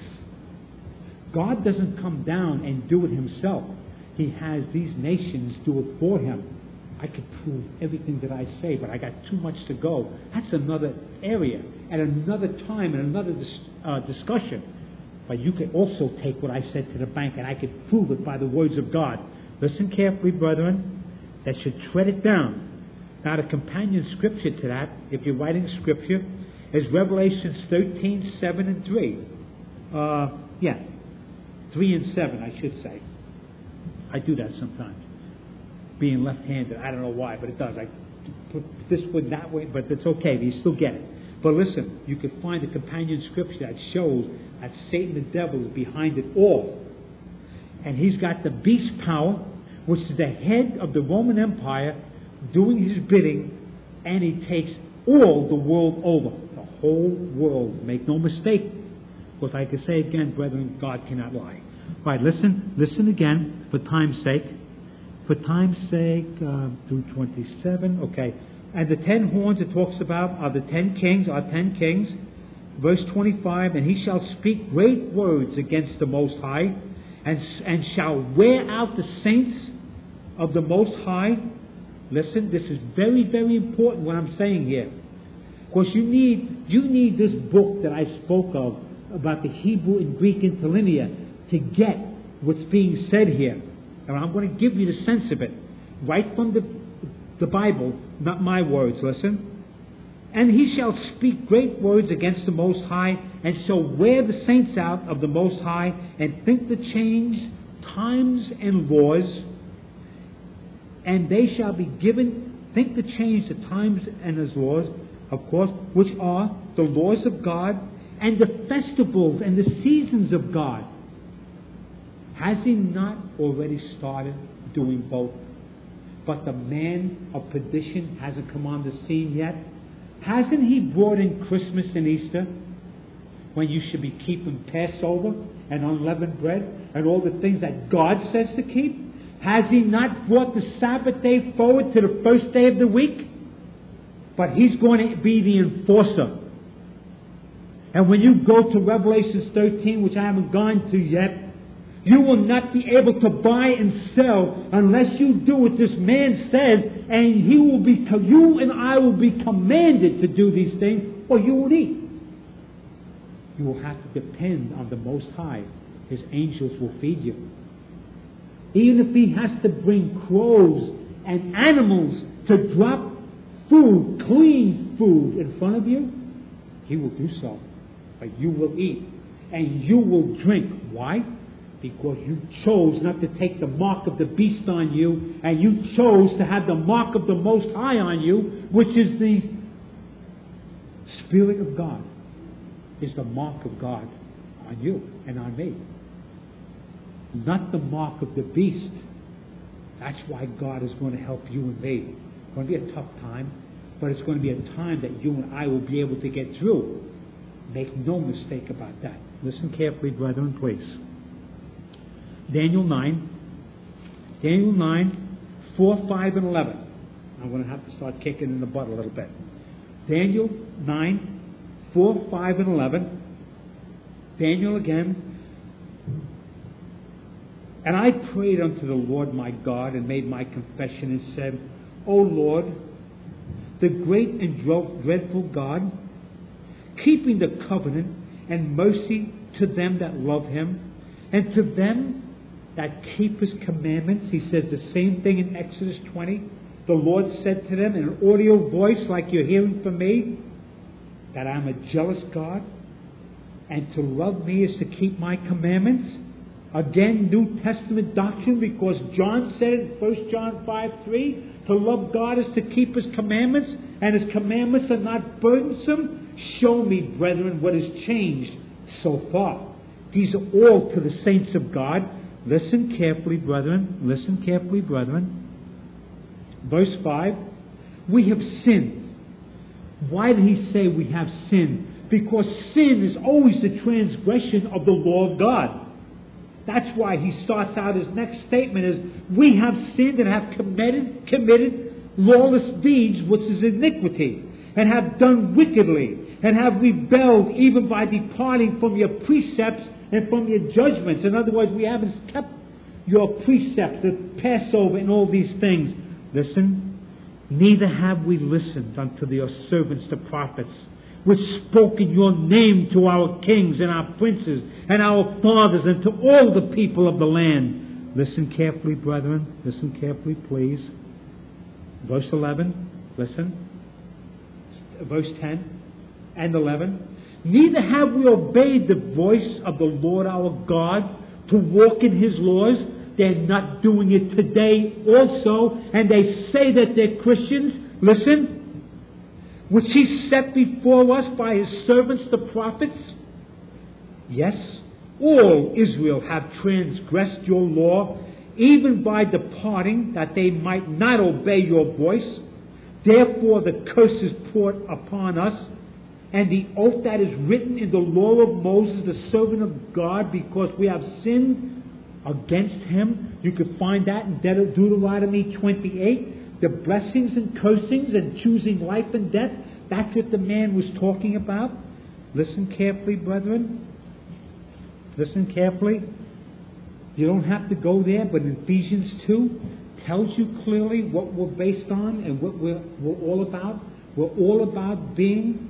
God doesn't come down and do it Himself. He has these nations do it for Him. I could prove everything that I say, but I got too much to go. That's another area, at another time, and another dis- uh, discussion. But you could also take what I said to the bank, and I could prove it by the words of God. Listen carefully, brethren. That should tread it down. Now, the companion scripture to that, if you're writing scripture, is Revelation thirteen, seven, and three. Uh, yeah, three and seven, I should say. I do that sometimes. Being left-handed, I don't know why, but it does. I put this way, that way, but it's okay. You still get it. But listen, you can find a companion scripture that shows that Satan, the devil, is behind it all. And he's got the beast power, which is the head of the Roman Empire, doing his bidding, and he takes all the world over. The whole world. Make no mistake. Because I can say again, brethren, God cannot lie. All right, listen, listen again, for time's sake. For time's sake, uh, through twenty-seven, okay. And the ten horns it talks about are the ten kings, are ten kings. Verse twenty-five, and he shall speak great words against the Most High, and, and shall wear out the saints of the Most High. Listen, this is very, very important what I'm saying here. Because you need, you need this book that I spoke of, about the Hebrew and Greek interlinear, to get what's being said here. And I'm going to give you the sense of it. Right from the, the Bible, not my words, listen. And he shall speak great words against the Most High, and shall wear the saints out of the Most High, and think to change times and laws. And they shall be given, think to change the times and his laws, of course, which are the laws of God, and the festivals and the seasons of God. Has he not already started doing both? But the man of perdition hasn't come on the scene yet. Hasn't he brought in Christmas and Easter, when you should be keeping Passover and unleavened bread and all the things that God says to keep? Has he not brought the Sabbath day forward to the first day of the week? But he's going to be the enforcer. And when you go to Revelation thirteen, which I haven't gone to yet, you will not be able to buy and sell unless you do what this man says, and he will be, you and I will be commanded to do these things, or you will eat. You will have to depend on the Most High. His angels will feed you. Even if he has to bring crows and animals to drop food, clean food in front of you, he will do so. But you will eat and you will drink. Why? Because you chose not to take the mark of the beast on you, and you chose to have the mark of the Most High on you, which is the Spirit of God, is the mark of God on you and on me. Not the mark of the beast. That's why God is going to help you and me. It's going to be a tough time, but it's going to be a time that you and I will be able to get through. Make no mistake about that. Listen carefully, brethren, please. Daniel nine. Daniel nine, four, five, and eleven. I'm going to have to start kicking in the butt a little bit. Daniel nine, four, five, and eleven. Daniel again. And I prayed unto the Lord my God, and made my confession, and said, O Lord, the great and dreadful God, keeping the covenant and mercy to them that love him, and to them that keep his commandments. He says the same thing in Exodus twenty. The Lord said to them in an audio voice like you're hearing from me, that I'm a jealous God, and to love me is to keep my commandments. Again, New Testament doctrine, because John said in First John five three, to love God is to keep His commandments, and His commandments are not burdensome. Show me, brethren, what has changed so far. These are all to the saints of God. Listen carefully, brethren. Listen carefully, brethren. Verse five, we have sinned. Why did he say we have sinned? Because sin is always the transgression of the law of God. That's why he starts out his next statement as, we have sinned and have committed, committed lawless deeds, which is iniquity, and have done wickedly, and have rebelled even by departing from your precepts and from your judgments. In other words, we haven't kept your precepts, the Passover and all these things. Listen, neither have we listened unto your servants, the prophets, which spoke in your name to our kings and our princes and our fathers and to all the people of the land. Listen carefully, brethren. Listen carefully, please. Verse eleven. Listen. Verse ten and eleven. Neither have we obeyed the voice of the Lord our God to walk in His laws. They're not doing it today also. And they say that they're Christians. Listen. Which He set before us by His servants the prophets. Yes, all Israel have transgressed your law, even by departing, that they might not obey your voice. Therefore the curse is poured upon us, and the oath that is written in the law of Moses, the servant of God, because we have sinned against Him. You could find that in Deuteronomy twenty-eight. The blessings and cursings and choosing life and death. That's what the man was talking about. Listen carefully, brethren. Listen carefully. You don't have to go there, but Ephesians two tells you clearly what we're based on and what we're, we're all about. We're all about being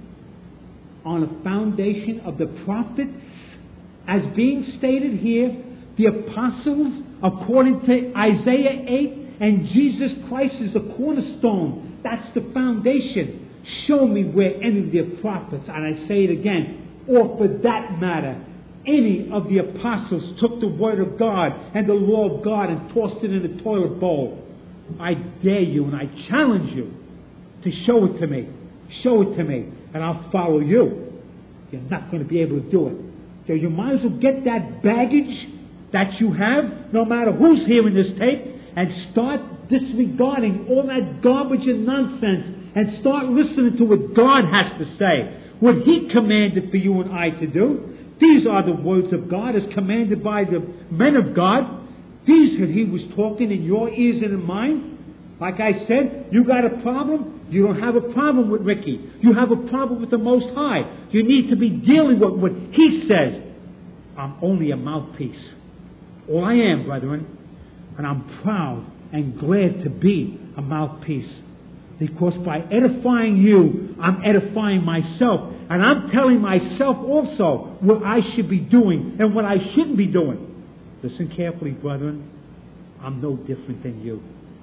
on a foundation of the prophets, as being stated here, the apostles, according to Isaiah eight, and Jesus Christ is the cornerstone. That's the foundation. Show me where any of the prophets, and I say it again, or for that matter, any of the apostles took the word of God and the law of God and tossed it in the toilet bowl. I dare you and I challenge you to show it to me. Show it to me, and I'll follow you. You're not going to be able to do it. So you might as well get that baggage that you have, no matter who's hearing this tape, and start disregarding all that garbage and nonsense and start listening to what God has to say, what He commanded for you and I to do. These are the words of God as commanded by the men of God. These that He was talking in your ears and in mine. Like I said, you got a problem? You don't have a problem with Ricky. You have a problem with the Most High. You need to be dealing with what He says. I'm only a mouthpiece. All I am, brethren. And I'm proud and glad to be a mouthpiece. Because by edifying you, I'm edifying myself. And I'm telling myself also what I should be doing and what I shouldn't be doing. Listen carefully, brethren. I'm no different than you.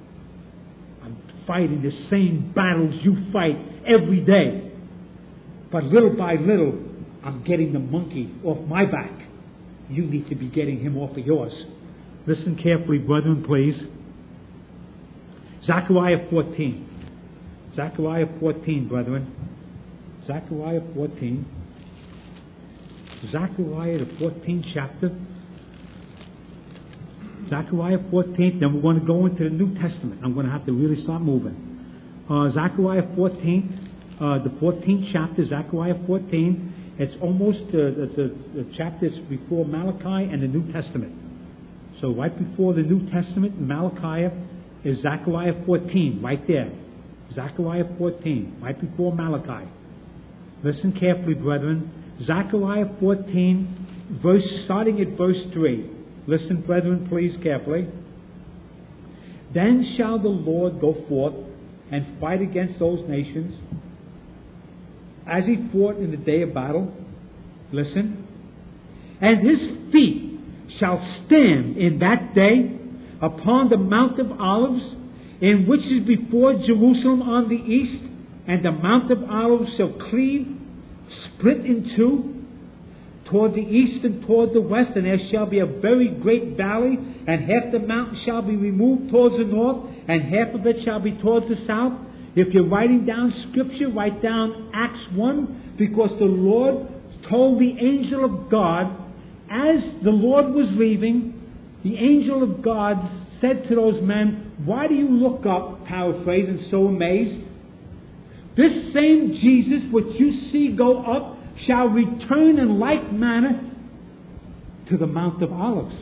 I'm fighting the same battles you fight every day. But little by little, I'm getting the monkey off my back. You need to be getting him off of yours. Listen carefully, brethren, please. Zechariah fourteen. Zechariah fourteen, brethren. Zechariah fourteen. Zechariah, the fourteenth chapter. Zechariah fourteen. Then we're going to go into the New Testament. I'm going to have to really start moving. Uh, Zechariah fourteen, uh, the fourteenth chapter, Zechariah fourteen. It's almost uh, it's a, a chapter before Malachi and the New Testament. So right before the New Testament, Malachi, is Zechariah fourteen, right there. Zechariah fourteen, right before Malachi. Listen carefully, brethren. Zechariah fourteen, verse starting at verse three. Listen, brethren, please, carefully. Then shall the Lord go forth and fight against those nations, as He fought in the day of battle. Listen. And His feet shall stand in that day upon the Mount of Olives, in which is before Jerusalem on the east, and the Mount of Olives shall cleave, split in two, toward the east and toward the west, and there shall be a very great valley, and half the mountain shall be removed towards the north, and half of it shall be towards the south. If you're writing down Scripture, write down Acts one, because the Lord told the angel of God, as the Lord was leaving, the angel of God said to those men, why do you look up, paraphrase, and so amazed? This same Jesus which you see go up shall return in like manner to the Mount of Olives.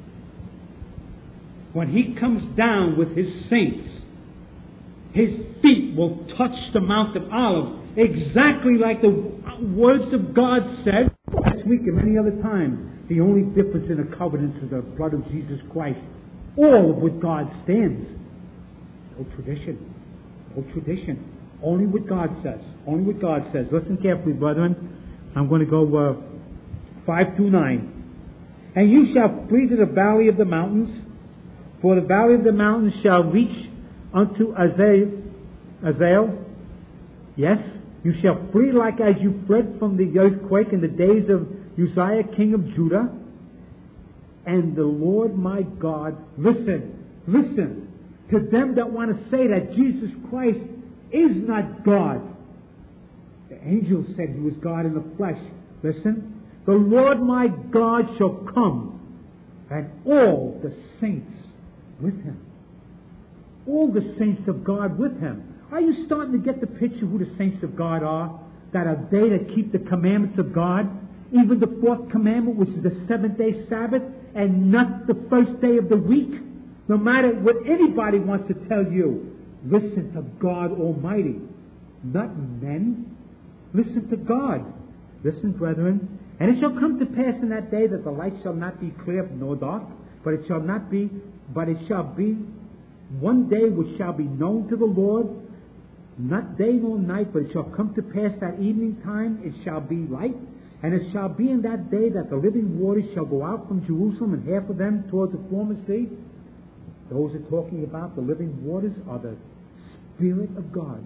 When he comes down with his saints, his feet will touch the Mount of Olives, exactly like the words of God said last week and many other times. The only difference in the covenants is the blood of Jesus Christ. All of what God stands. No tradition. No tradition. Only what God says. Only what God says. Listen carefully, brethren. I'm going to go uh, five through nine. And you shall flee to the valley of the mountains, for the valley of the mountains shall reach unto Azael. Azael. Yes, you shall flee like as you fled from the earthquake in the days of Uzziah, king of Judah. And the Lord my God, listen, listen, to them that want to say that Jesus Christ is not God. The angel said he was God in the flesh. Listen, the Lord my God shall come, and all the saints with him. All the saints of God with him. Are you starting to get the picture who the saints of God are? That are they that keep the commandments of God, even the fourth commandment, which is the seventh day Sabbath, and not the first day of the week. No matter what anybody wants to tell you, listen to God Almighty, not men. Listen to God. Listen, brethren. And it shall come to pass in that day that the light shall not be clear nor dark, but it shall not be, but it shall be one day which shall be known to the Lord, not day nor night, but it shall come to pass that evening time it shall be light. And it shall be in that day that the living waters shall go out from Jerusalem, and half of them towards the former sea. Those are talking about the living waters are the Spirit of God.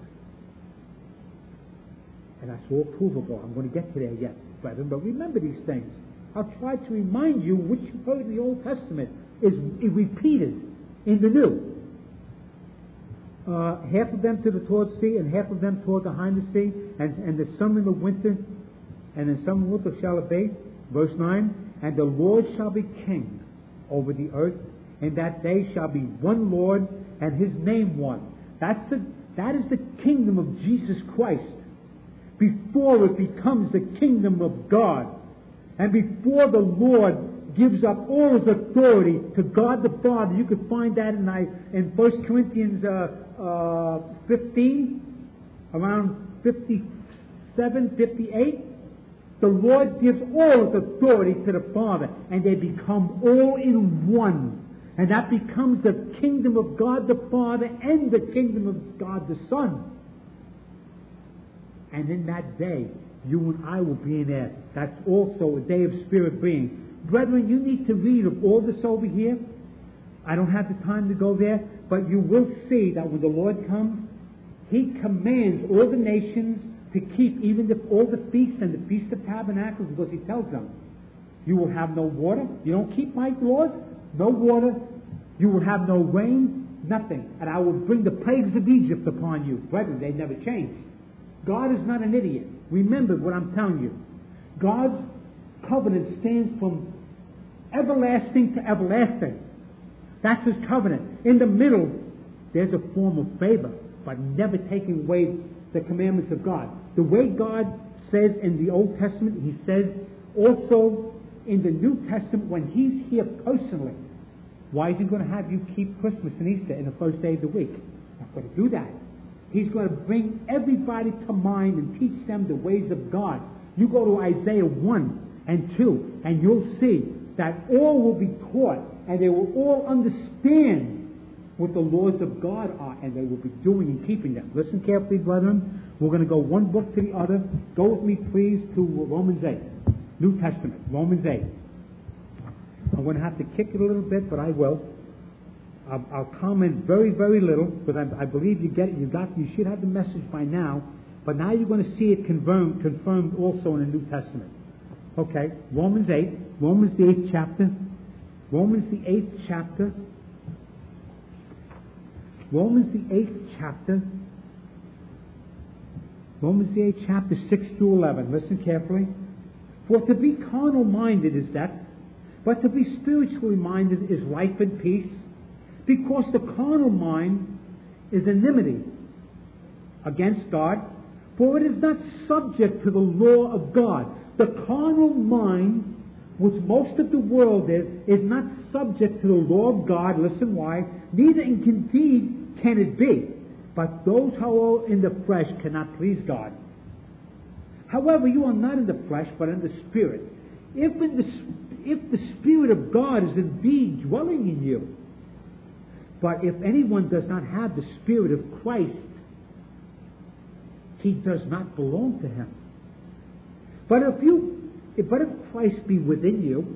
And that's all provable. I'm going to get to there yet, brethren. But remember these things. I'll try to remind you which you've heard in the Old Testament is repeated in the New. Uh, half of them to the towards sea, and half of them toward behind the sea, and, and the summer and the winter, and in some winter shall it be. Verse nine, and the Lord shall be king over the earth, and that day shall be one Lord, and his name one. That's the, that is the kingdom of Jesus Christ. Before it becomes the kingdom of God, and before the Lord gives up all his authority to God the Father. You can find that in, in First Corinthians uh, uh, fifteen, around fifty-seven, fifty-eight. The Lord gives all his authority to the Father, and they become all in one. And that becomes the kingdom of God the Father and the kingdom of God the Son. And in that day, you and I will be in there. That's also a day of spirit being. Brethren, you need to read of all this over here. I don't have the time to go there, but you will see that when the Lord comes, he commands all the nations to keep even the, all the feasts and the Feast of Tabernacles, because he tells them, you will have no water. You don't keep my laws? No water. You will have no rain. Nothing. And I will bring the plagues of Egypt upon you. Brethren, they never change. God is not an idiot. Remember what I'm telling you. God's covenant stands from everlasting to everlasting. That's his covenant. In the middle, there's a form of favor, but never taking away the commandments of God. The way God says in the Old Testament, he says also in the New Testament when he's here personally. Why is he going to have you keep Christmas and Easter in the first day of the week? He's not going to do that. He's going to bring everybody to mind and teach them the ways of God. You go to Isaiah one and two, and you'll see that all will be taught, and they will all understand what the laws of God are, and they will be doing and keeping them. Listen carefully, brethren. We're going to go one book to the other. Go with me, please, to Romans eight. New Testament, Romans eight. I'm going to have to kick it a little bit, but I will. I'll, I'll comment very, very little, but I, I believe you get it. You got. You should have the message by now. But now you're going to see it confirmed, confirmed also in the New Testament. Okay, Romans eight. Romans the eighth chapter. Romans the eighth chapter. Romans the eighth chapter. Romans the eighth chapter, six through eleven. Listen carefully. For to be carnal-minded is death, but to be spiritually minded is life and peace, because the carnal mind is enmity against God, for it is not subject to the law of God. The carnal mind, which most of the world is, is not subject to the law of God. Listen why. Neither indeed can it be. But those who are in the flesh cannot please God. However, you are not in the flesh, but in the Spirit. If, in the, if the Spirit of God is indeed dwelling in you, but if anyone does not have the Spirit of Christ, he does not belong to him. But if you, but if Christ be within you,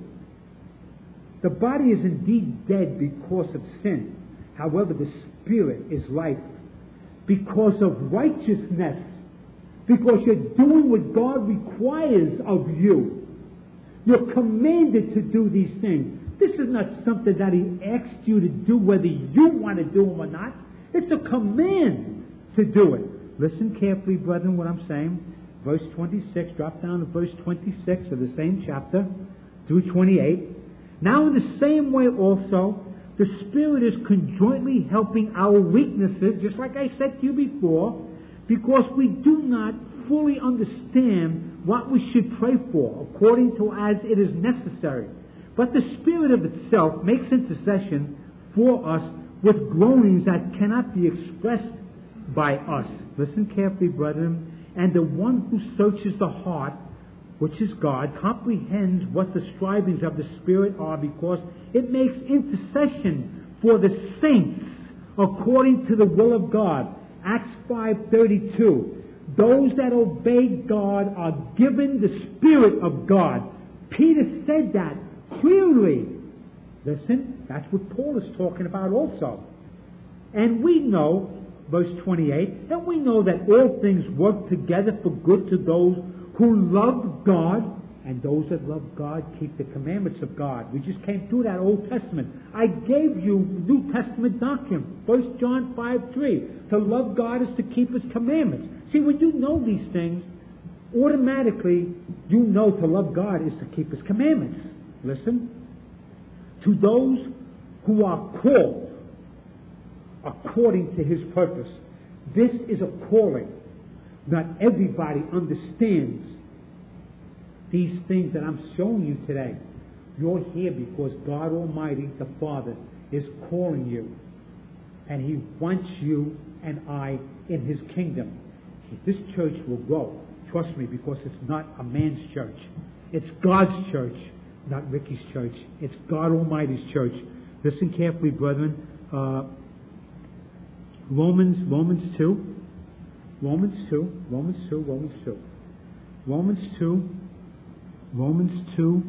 the body is indeed dead because of sin. However, the Spirit is life because of righteousness. Because you're doing what God requires of you. You're commanded to do these things. This is not something that He asks you to do whether you want to do them or not. It's a command to do it. Listen carefully, brethren, what I'm saying. Verse twenty-six, drop down to verse twenty-six of the same chapter, through twenty-eight. Now in the same way also, the Spirit is conjointly helping our weaknesses, just like I said to you before, because we do not fully understand what we should pray for, according to as it is necessary. But the Spirit of itself makes intercession for us with groanings that cannot be expressed by us. Listen carefully, brethren. And the one who searches the heart, which is God, comprehends what the strivings of the Spirit are, because it makes intercession for the saints according to the will of God. Acts five thirty-two. Those that obey God are given the Spirit of God. Peter said that clearly. Listen, that's what Paul is talking about also. And we know, verse twenty-eight, and we know that all things work together for good to those who love God, and those that love God keep the commandments of God. We just came through that Old Testament. I gave you New Testament doctrine. First John five three. To love God is to keep His commandments. See, when you know these things, automatically you know to love God is to keep His commandments. Listen. To those who are called according to His purpose. This is a calling. Not everybody understands these things that I'm showing you today. You're here because God Almighty, the Father, is calling you. And He wants you and I in His kingdom. This church will grow. Trust me, because it's not a man's church. It's God's church, not Ricky's church. It's God Almighty's church. Listen carefully, brethren. Uh, Romans, Romans two. Romans two, Romans two, Romans two. Romans two, Romans two,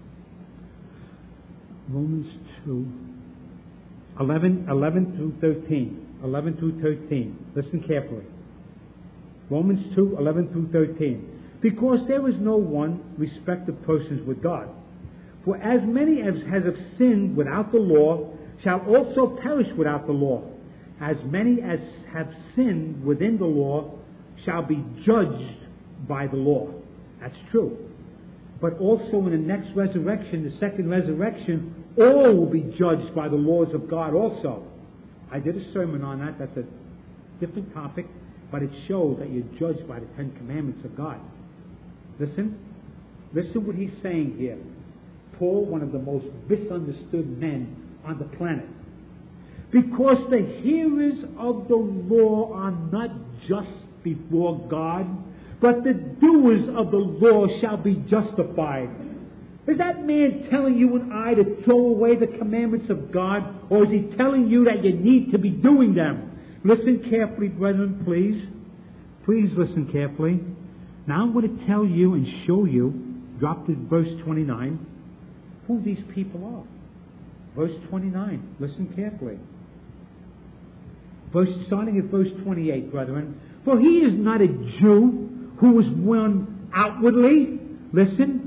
Romans two, eleven, eleven through thirteen. eleven through thirteen. Listen carefully. Romans two, eleven through thirteen. Because there is no one respect of persons with God. For as many as have sinned without the law shall also perish without the law. As many as have sinned within the law shall be judged by the law. That's true. But also in the next resurrection, the second resurrection, all will be judged by the laws of God also. I did a sermon on that. That's a different topic, but it shows that you're judged by the Ten Commandments of God. Listen. Listen what he's saying here. Paul, one of the most misunderstood men on the planet. Because the hearers of the law are not just before God, but the doers of the law shall be justified. Is that man telling you and I to throw away the commandments of God, or is he telling you that you need to be doing them? Listen carefully, brethren, please. Please listen carefully. Now I'm going to tell you and show you, drop to verse twenty-nine, who these people are. Verse twenty-nine. Listen carefully. Verse, starting at verse twenty-eight, brethren. For he is not a Jew who is one outwardly, listen,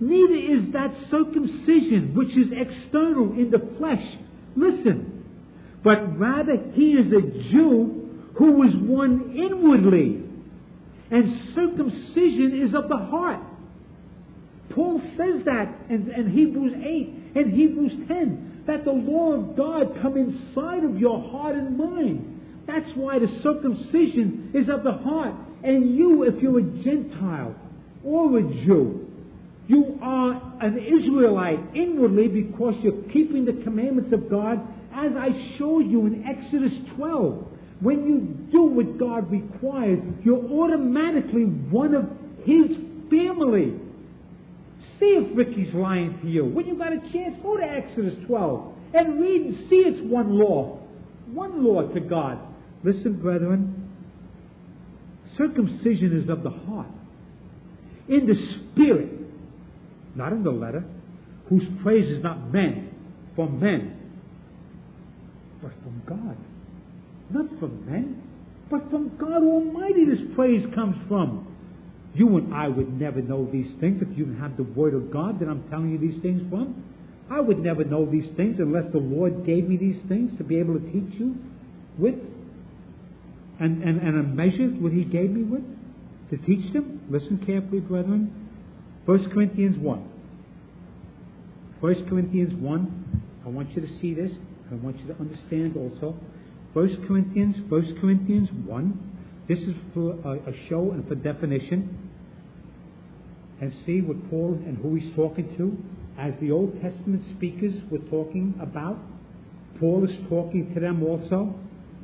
Neither is that circumcision which is external in the flesh. Listen. But rather he is a Jew who is one inwardly. And circumcision is of the heart. Paul says that in, in Hebrews eight and Hebrews ten. That the law of God come inside of your heart and mind. That's why the circumcision is of the heart. And you, if you're a Gentile or a Jew, you are an Israelite inwardly because you're keeping the commandments of God, as I showed you in Exodus twelve. When you do what God requires, you're automatically one of His family. See if Ricky's lying to you. When you got a chance, go to Exodus twelve and read and see it's one law. One law to God. Listen, brethren, circumcision is of the heart, in the spirit, not in the letter, whose praise is not men, from men, but from God. Not from men, but from God Almighty this praise comes from. You and I would never know these things if you didn't have the Word of God that I'm telling you these things from. I would never know these things unless the Lord gave me these things to be able to teach you with. And, and, and a measure what He gave me with to teach them. Listen carefully, brethren. First Corinthians one. First Corinthians one. I want you to see this. I want you to understand also. First Corinthians, First Corinthians one. This is for a, a show and for definition. And see what Paul and who he's talking to. As the Old Testament speakers were talking about, Paul is talking to them also.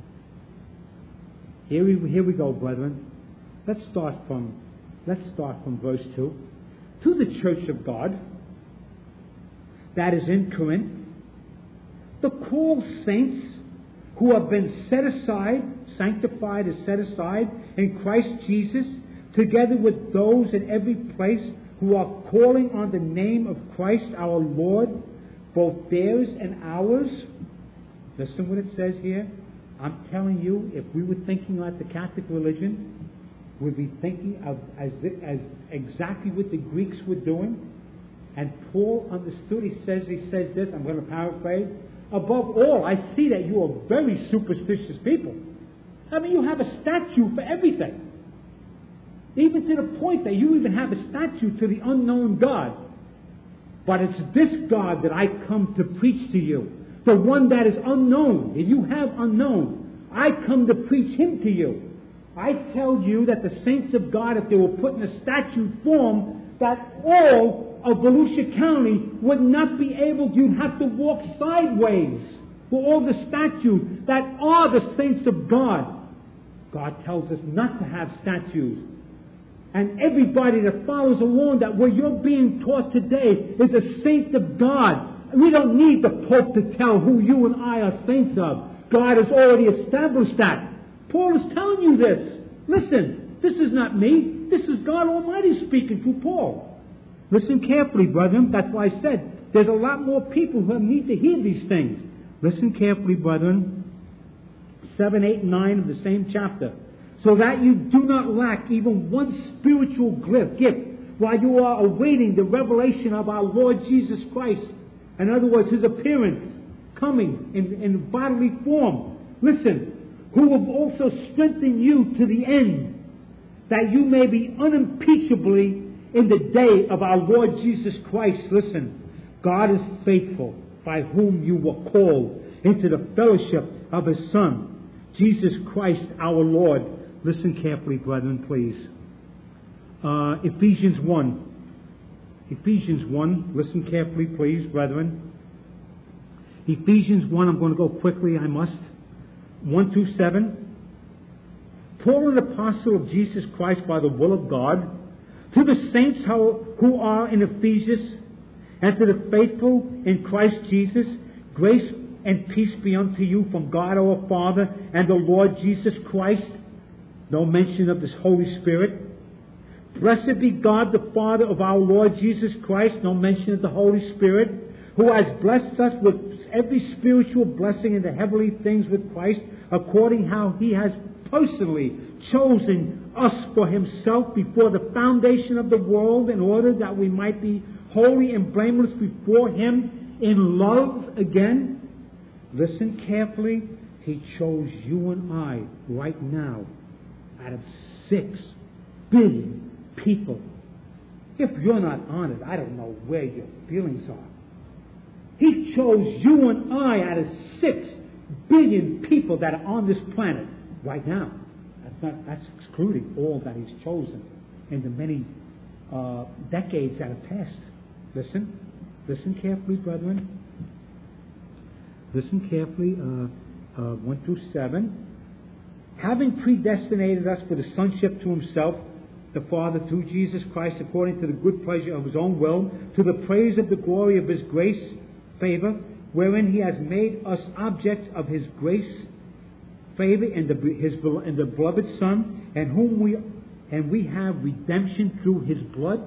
Here we, here we go, brethren. Let's start from let's start from verse two. To the church of God that is in Corinth, the called saints who have been set aside, sanctified and set aside in Christ Jesus, together with those in every place who are calling on the name of Christ our Lord, both theirs and ours. Listen what it says here. I'm telling you, if we were thinking like the Catholic religion, we'd be thinking of as, as exactly what the Greeks were doing. And Paul understood. He says, he says this, I'm going to paraphrase. Above all, I see that you are very superstitious people. I mean, you have a statue for everything. Even to the point that you even have a statue to the unknown God. But it's this God that I come to preach to you. The one that is unknown. If you have unknown, I come to preach Him to you. I tell you that the saints of God, if they were put in a statue form, that all of Volusia County would not be able to, you'd have to walk sideways for all the statues that are the saints of God. God tells us not to have statues. And everybody that follows along that what you're being taught today is a saint of God. We don't need the Pope to tell who you and I are saints of. God has already established that. Paul is telling you this. Listen, this is not me. This is God Almighty speaking through Paul. Listen carefully, brethren. That's why I said there's a lot more people who need to hear these things. Listen carefully, brethren. seven, eight, and nine of the same chapter. So that you do not lack even one spiritual gift while you are awaiting the revelation of our Lord Jesus Christ. In other words, His appearance coming in, in bodily form. Listen, who will also strengthen you to the end, that you may be unimpeachably in the day of our Lord Jesus Christ. Listen, God is faithful, by whom you were called into the fellowship of His Son, Jesus Christ our Lord. Listen carefully, brethren, please. Uh, Ephesians one. Ephesians one. Listen carefully, please, brethren. Ephesians one. I'm going to go quickly, I must. one through seven. Paul, an apostle of Jesus Christ by the will of God, to the saints who are in Ephesus, and to the faithful in Christ Jesus, grace and peace be unto you from God our Father and the Lord Jesus Christ. No mention of this Holy Spirit. Blessed be God the Father of our Lord Jesus Christ. No mention of the Holy Spirit, who has blessed us with every spiritual blessing in the heavenly things with Christ, according how He has personally chosen us for Himself before the foundation of the world, in order that we might be holy and blameless before Him in love again? Listen carefully. He chose you and I right now out of six billion people. If you're not honored, I don't know where your feelings are. He chose you and I out of six billion people that are on this planet right now. That's not, that's excluding all that He's chosen in the many uh, decades that have passed. Listen, listen carefully, brethren. Listen carefully. Uh, uh, one through seven. Having predestinated us for the sonship to Himself, the Father, through Jesus Christ, according to the good pleasure of His own will, to the praise of the glory of His grace, favor, wherein He has made us objects of His grace, favor, in the His in the beloved Son, and whom we and we have redemption through His blood,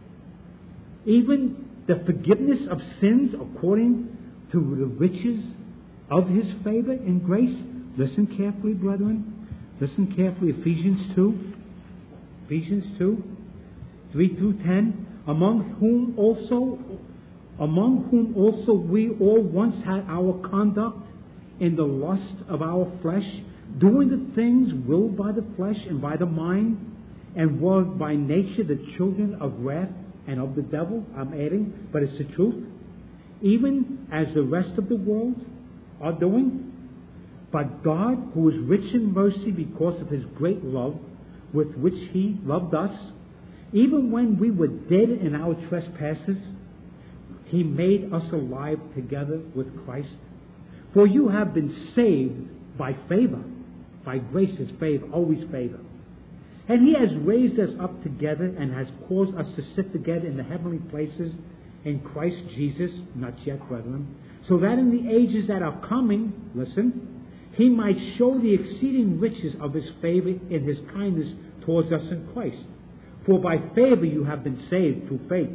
even the forgiveness of sins according to the riches of His favor and grace. Listen carefully, brethren. Listen carefully. Ephesians two. Ephesians two, three through ten. Among whom also, among whom also we all once had our conduct in the lust of our flesh, doing the things willed by the flesh and by the mind, and were by nature the children of wrath and of the devil. I'm adding, but it's the truth. Even as the rest of the world are doing. But God, who is rich in mercy because of His great love with which He loved us, even when we were dead in our trespasses, He made us alive together with Christ. For you have been saved by favor. By grace is favor, always favor. And He has raised us up together and has caused us to sit together in the heavenly places in Christ Jesus, not yet, brethren, so that in the ages that are coming, listen, He might show the exceeding riches of His favor in His kindness towards us in Christ. For by favor you have been saved through faith.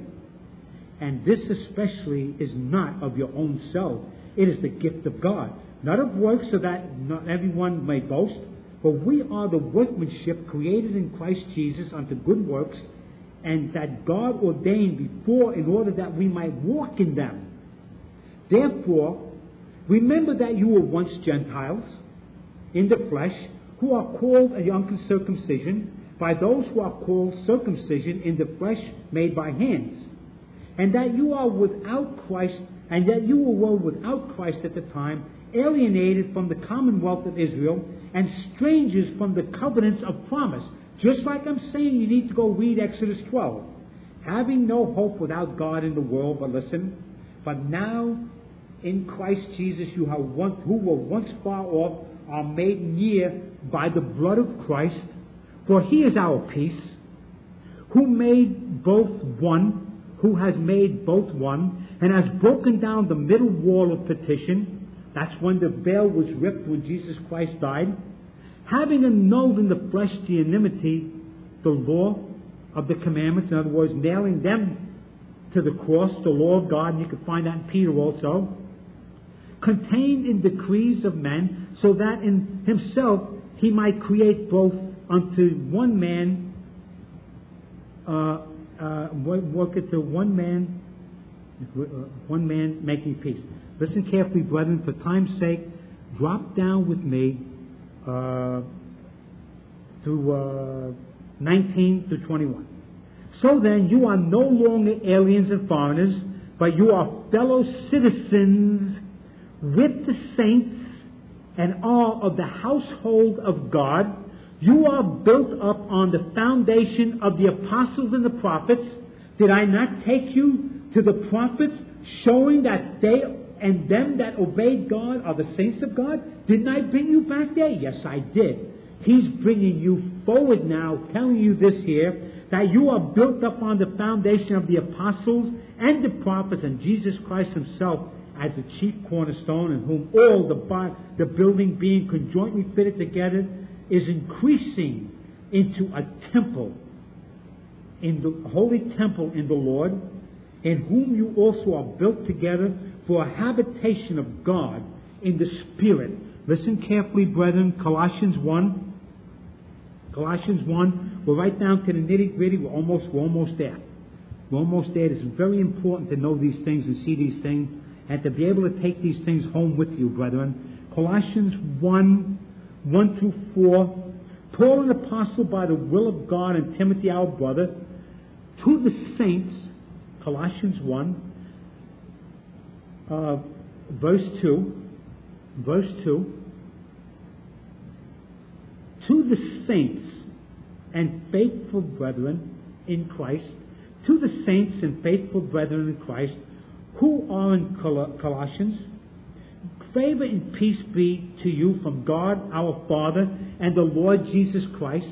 And this especially is not of your own self. It is the gift of God, not of works, so that not everyone may boast. For we are the workmanship created in Christ Jesus unto good works, and that God ordained before in order that we might walk in them. Therefore, remember that you were once Gentiles in the flesh, who are called a uncircumcision by those who are called circumcision in the flesh made by hands, and that you are without Christ, and that you were without Christ at the time, alienated from the commonwealth of Israel, and strangers from the covenants of promise. Just like I'm saying, you need to go read Exodus twelve. Having no hope without God in the world, but listen, but now in Christ Jesus, you have once, who were once far off, are made near by the blood of Christ. For He is our peace, who made both one, who has made both one, and has broken down the middle wall of partition. That's when the veil was ripped when Jesus Christ died. Having annulled in the flesh the enmity, the law of the commandments, in other words, nailing them to the cross, the law of God, and you can find that in Peter also, contained in decrees of men, so that in Himself He might create both unto one man, uh, uh, work it to one man, uh, one man making peace. Listen carefully, brethren, for time's sake, drop down with me uh, to uh, nineteen to twenty-one. So then, you are no longer aliens and foreigners, but you are fellow citizens with the saints and are of the household of God. You are built up on the foundation of the apostles and the prophets. Did I not take you to the prophets, showing that they and them that obeyed God are the saints of God? Didn't I bring you back there? Yes, I did. He's bringing you forward now, telling you this here, that you are built up on the foundation of the apostles and the prophets, and Jesus Christ Himself as the chief cornerstone, in whom all the, the building being conjointly fitted together is increasing into a temple, in the holy temple in the Lord, in whom you also are built together for a habitation of God in the Spirit. Listen carefully, brethren, Colossians one. Colossians one, we're right down to the nitty-gritty, we're almost, we're almost there. We're almost there. It's very important to know these things and see these things and to be able to take these things home with you, brethren. Colossians one, one through four. Paul, an apostle by the will of God, and Timothy, our brother, to the saints, Colossians one, uh, verse two, verse two, to the saints and faithful brethren in Christ, to the saints and faithful brethren in Christ, who are in Col- Colossians, favor and peace be to you from God our Father and the Lord Jesus Christ.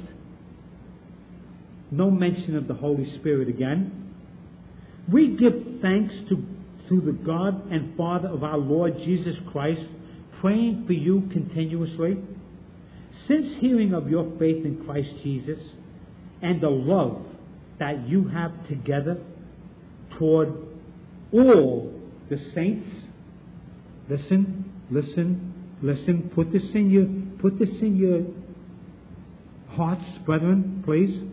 No mention of the Holy Spirit again. We give thanks to, to the God and Father of our Lord Jesus Christ, praying for you continuously, since hearing of your faith in Christ Jesus and the love that you have together toward all the saints. Listen, listen, listen. Put this in your, put this in your hearts, brethren, please.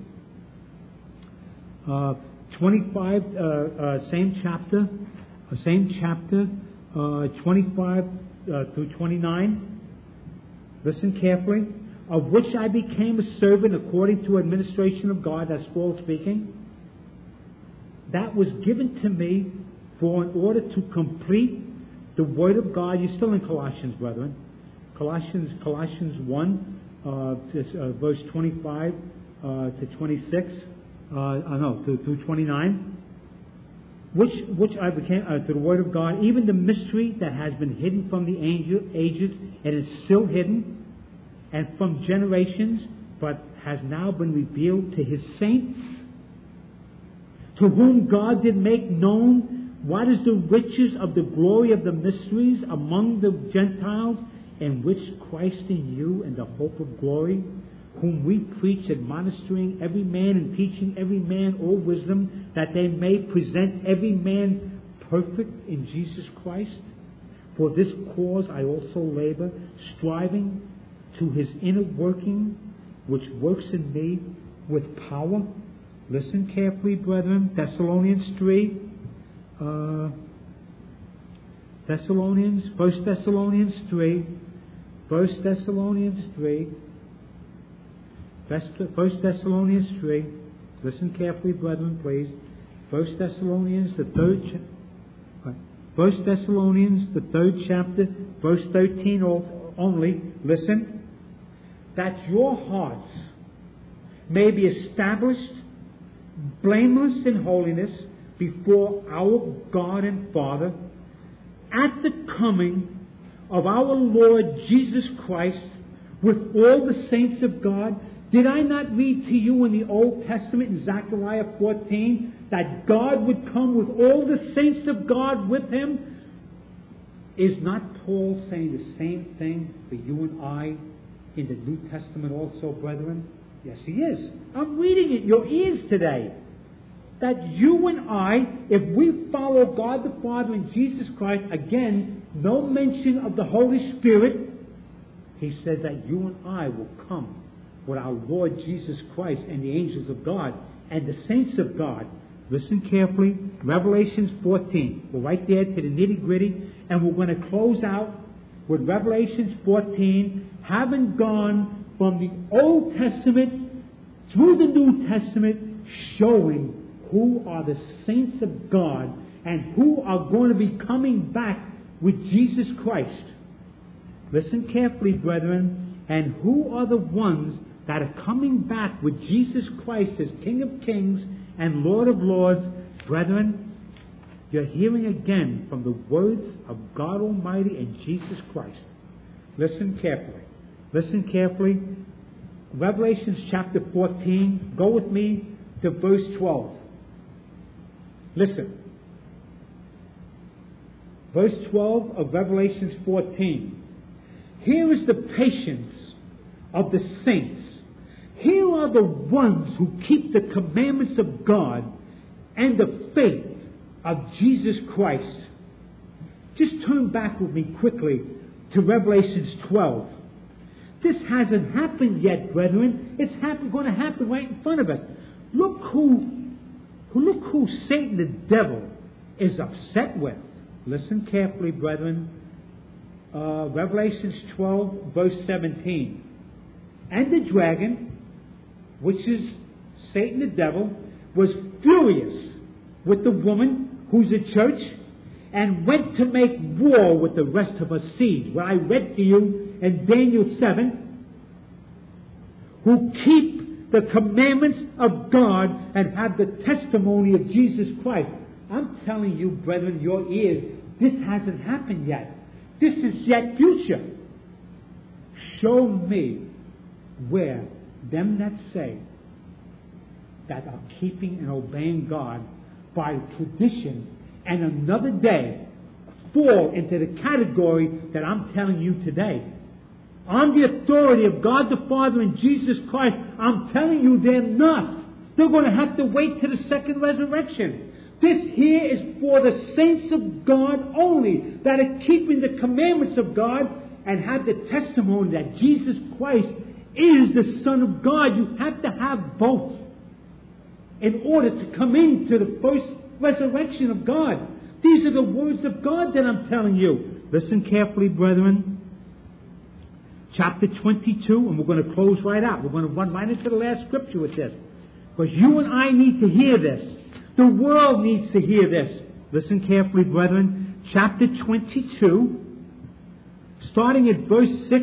Uh, twenty-five, uh, uh, same chapter, uh, same chapter, uh, twenty-five uh, through twenty-nine. Listen carefully. Of which I became a servant according to administration of God, that's Paul speaking. That was given to me for in order to complete the Word of God. You're still in Colossians, brethren. Colossians, Colossians one, uh, to, uh, verse twenty-five uh, to twenty-six. Uh, uh, no, to, to twenty-nine. Which, which I became uh, to the Word of God, even the mystery that has been hidden from the angel, ages and is still hidden, and from generations, but has now been revealed to His saints, to whom God did make known what is the riches of the glory of the mysteries among the Gentiles, in which Christ in you and the hope of glory, whom we preach, admonishing every man and teaching every man all wisdom, that they may present every man perfect in Jesus Christ. For this cause I also labor, striving to His inner working, which works in me with power. Listen carefully, brethren. Thessalonians three. Uh, Thessalonians, First Thessalonians three. First Thessalonians three. First Thessalonians three. Listen carefully, brethren, please. First Thessalonians, the third chapter. First Thessalonians, the third chapter, verse thirteen only. Listen. That your hearts may be established blameless in holiness before our God and Father at the coming of our Lord Jesus Christ with all the saints of God. Did I not read to you in the Old Testament in Zechariah fourteen that God would come with all the saints of God with Him? Is not Paul saying the same thing for you and I in the New Testament also, brethren? Yes, he is. I'm reading it in your ears today. That you and I, if we follow God the Father and Jesus Christ, again, no mention of the Holy Spirit, he says that you and I will come with our Lord Jesus Christ and the angels of God and the saints of God. Listen carefully. Revelations fourteen. We're right there to the nitty gritty, and we're going to close out with Revelations fourteen, having gone from the Old Testament through the New Testament, showing who are the saints of God and who are going to be coming back with Jesus Christ. Listen carefully, brethren, and who are the ones that are coming back with Jesus Christ as King of Kings and Lord of Lords. Brethren, you're hearing again from the words of God Almighty and Jesus Christ. Listen carefully. Listen carefully. Revelations chapter fourteen. Go with me to verse twelve. Listen. Verse twelve of Revelations fourteen. Here is the patience of the saints. Here are the ones who keep the commandments of God and the faith of Jesus Christ. Just turn back with me quickly to Revelations twelve. This hasn't happened yet, brethren. It's happen, going to happen right in front of us. Look who Look who Satan, the devil, is upset with. Listen carefully, brethren. Uh, Revelations twelve, verse seventeen. And the dragon, which is Satan the devil, was furious with the woman, who's the church, and went to make war with the rest of her seed. What I read to you in Daniel seven, who keep the commandments of God and have the testimony of Jesus Christ. I'm telling you, brethren, your ears, this hasn't happened yet. This is yet future. Show me where them that say that are keeping and obeying God by tradition and another day fall into the category that I'm telling you today. On the authority of God the Father and Jesus Christ, I'm telling you they're not. They're going to have to wait to the second resurrection. This here is for the saints of God only that are keeping the commandments of God and have the testimony that Jesus Christ is the Son of God. You have to have both in order to come into the first resurrection of God. These are the words of God that I'm telling you. Listen carefully, brethren. Chapter twenty-two, and we're going to close right out. We're going to run right into the last scripture with this. Because you and I need to hear this. The world needs to hear this. Listen carefully, brethren. Chapter twenty-two, starting at verse six,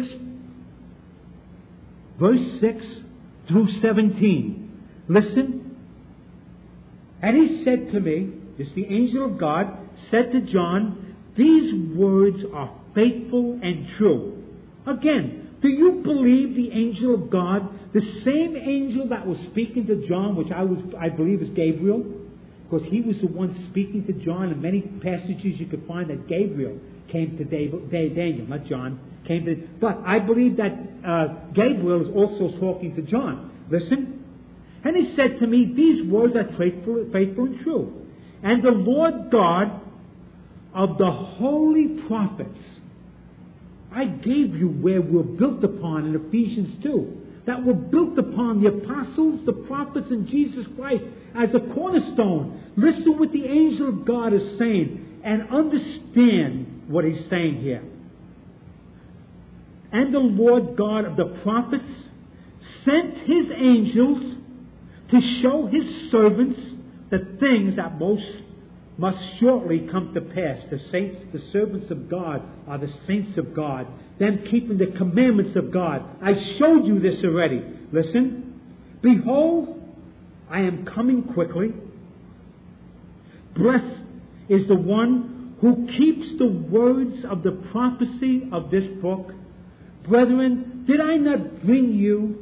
verse six through seventeen. Listen. And he said to me, this the angel of God, said to John, these words are faithful and true. Again, do you believe the angel of God, the same angel that was speaking to John, which I was, I believe is Gabriel? Because he was the one speaking to John. In many passages you could find that Gabriel came to David, Daniel, not John. Came to, but I believe that uh, Gabriel is also talking to John. Listen. And he said to me, these words are faithful, faithful and true. And the Lord God of the holy prophets, I gave you where we're built upon in Ephesians two. That we're built upon the apostles, the prophets, and Jesus Christ as a cornerstone. Listen what the angel of God is saying and understand what he's saying here. And the Lord God of the prophets sent his angels to show his servants the things that most must shortly come to pass. The saints, the servants of God are the saints of God, them keeping the commandments of God. I showed you this already. Listen. Behold, I am coming quickly. Blessed is the one who keeps the words of the prophecy of this book. Brethren, did I not bring you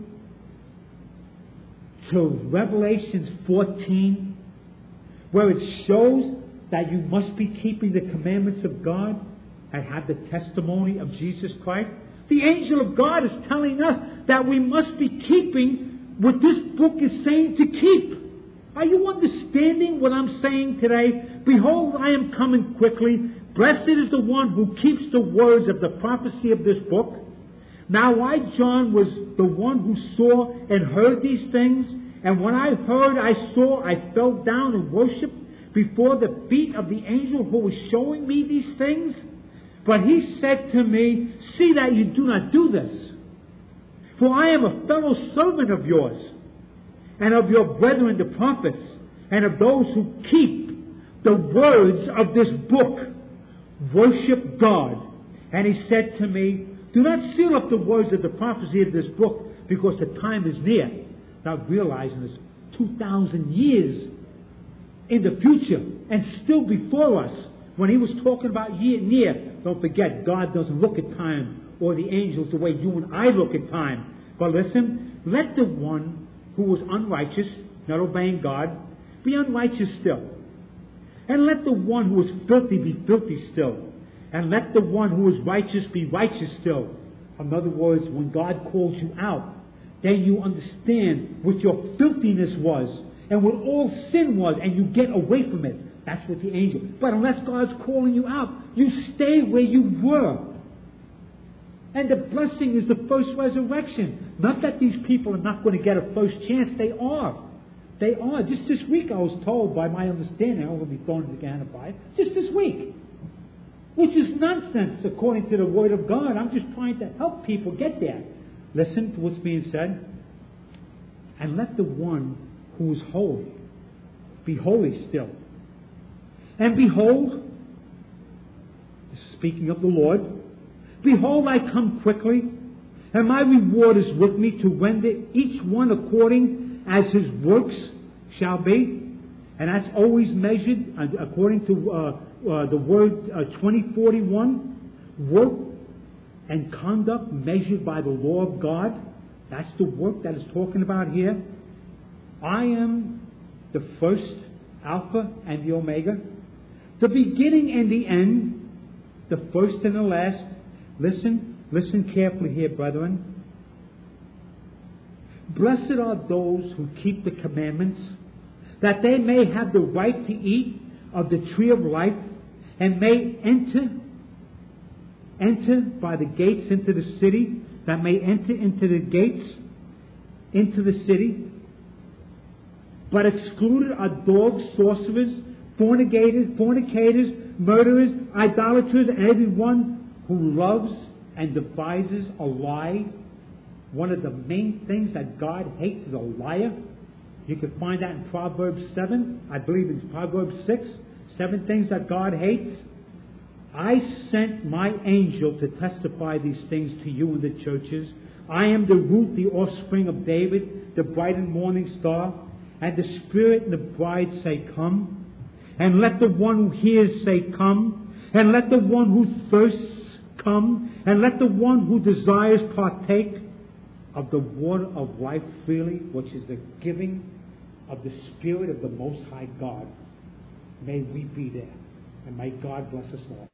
to Revelations fourteen, where it shows that you must be keeping the commandments of God and have the testimony of Jesus Christ? The angel of God is telling us that we must be keeping what this book is saying to keep. Are you understanding what I'm saying today? Behold, I am coming quickly. Blessed is the one who keeps the words of the prophecy of this book. Now I, John, was the one who saw and heard these things. And when I heard, I saw, I fell down and worshipped before the feet of the angel who was showing me these things. But he said to me, see that you do not do this. For I am a fellow servant of yours, and of your brethren the prophets, and of those who keep the words of this book. Worship God. And he said to me, do not seal up the words of the prophecy of this book, because the time is near. Not realizing it's two thousand years in the future and still before us. When he was talking about year near, don't forget, God doesn't look at time or the angels the way you and I look at time. But listen, let the one who was unrighteous, not obeying God, be unrighteous still. And let the one who is filthy be filthy still. And let the one who is righteous be righteous still. In other words, when God calls you out, then you understand what your filthiness was and what all sin was, and you get away from it. That's what the angel. But unless God's calling you out, you stay where you were. And the blessing is the first resurrection. Not that these people are not going to get a first chance. They are. They are. Just this week I was told, by my understanding, I'm going to be thrown into Gehenna fire. Just this week. Which is nonsense according to the Word of God. I'm just trying to help people get there. Listen to what's being said. And let the one who is holy be holy still. And behold, this is speaking of the Lord, behold, I come quickly, and my reward is with me to render each one according as his works shall be. And that's always measured according to uh, uh, the word uh, twenty forty-one. Work and conduct measured by the law of God. That's the work that is talking about here. I am the first, Alpha and the Omega, the beginning and the end, the first and the last. Listen, listen carefully here, brethren. Blessed are those who keep the commandments, that they may have the right to eat of the tree of life, and may enter, enter by the gates into the city, that may enter into the gates into the city. But excluded are dogs, sorcerers, fornicators, fornicators, murderers, idolaters, and everyone who loves and devises a lie. One of the main things that God hates is a liar. You can find that in Proverbs seven. I believe it's Proverbs six. Seven things that God hates. I sent my angel to testify these things to you in the churches. I am the root, the offspring of David, the bright and morning star. And the Spirit and the bride say, come. And let the one who hears say, come. And let the one who thirsts come. And let the one who desires partake of the water of life freely, which is the giving of the Spirit of the Most High God. May we be there. And may God bless us all.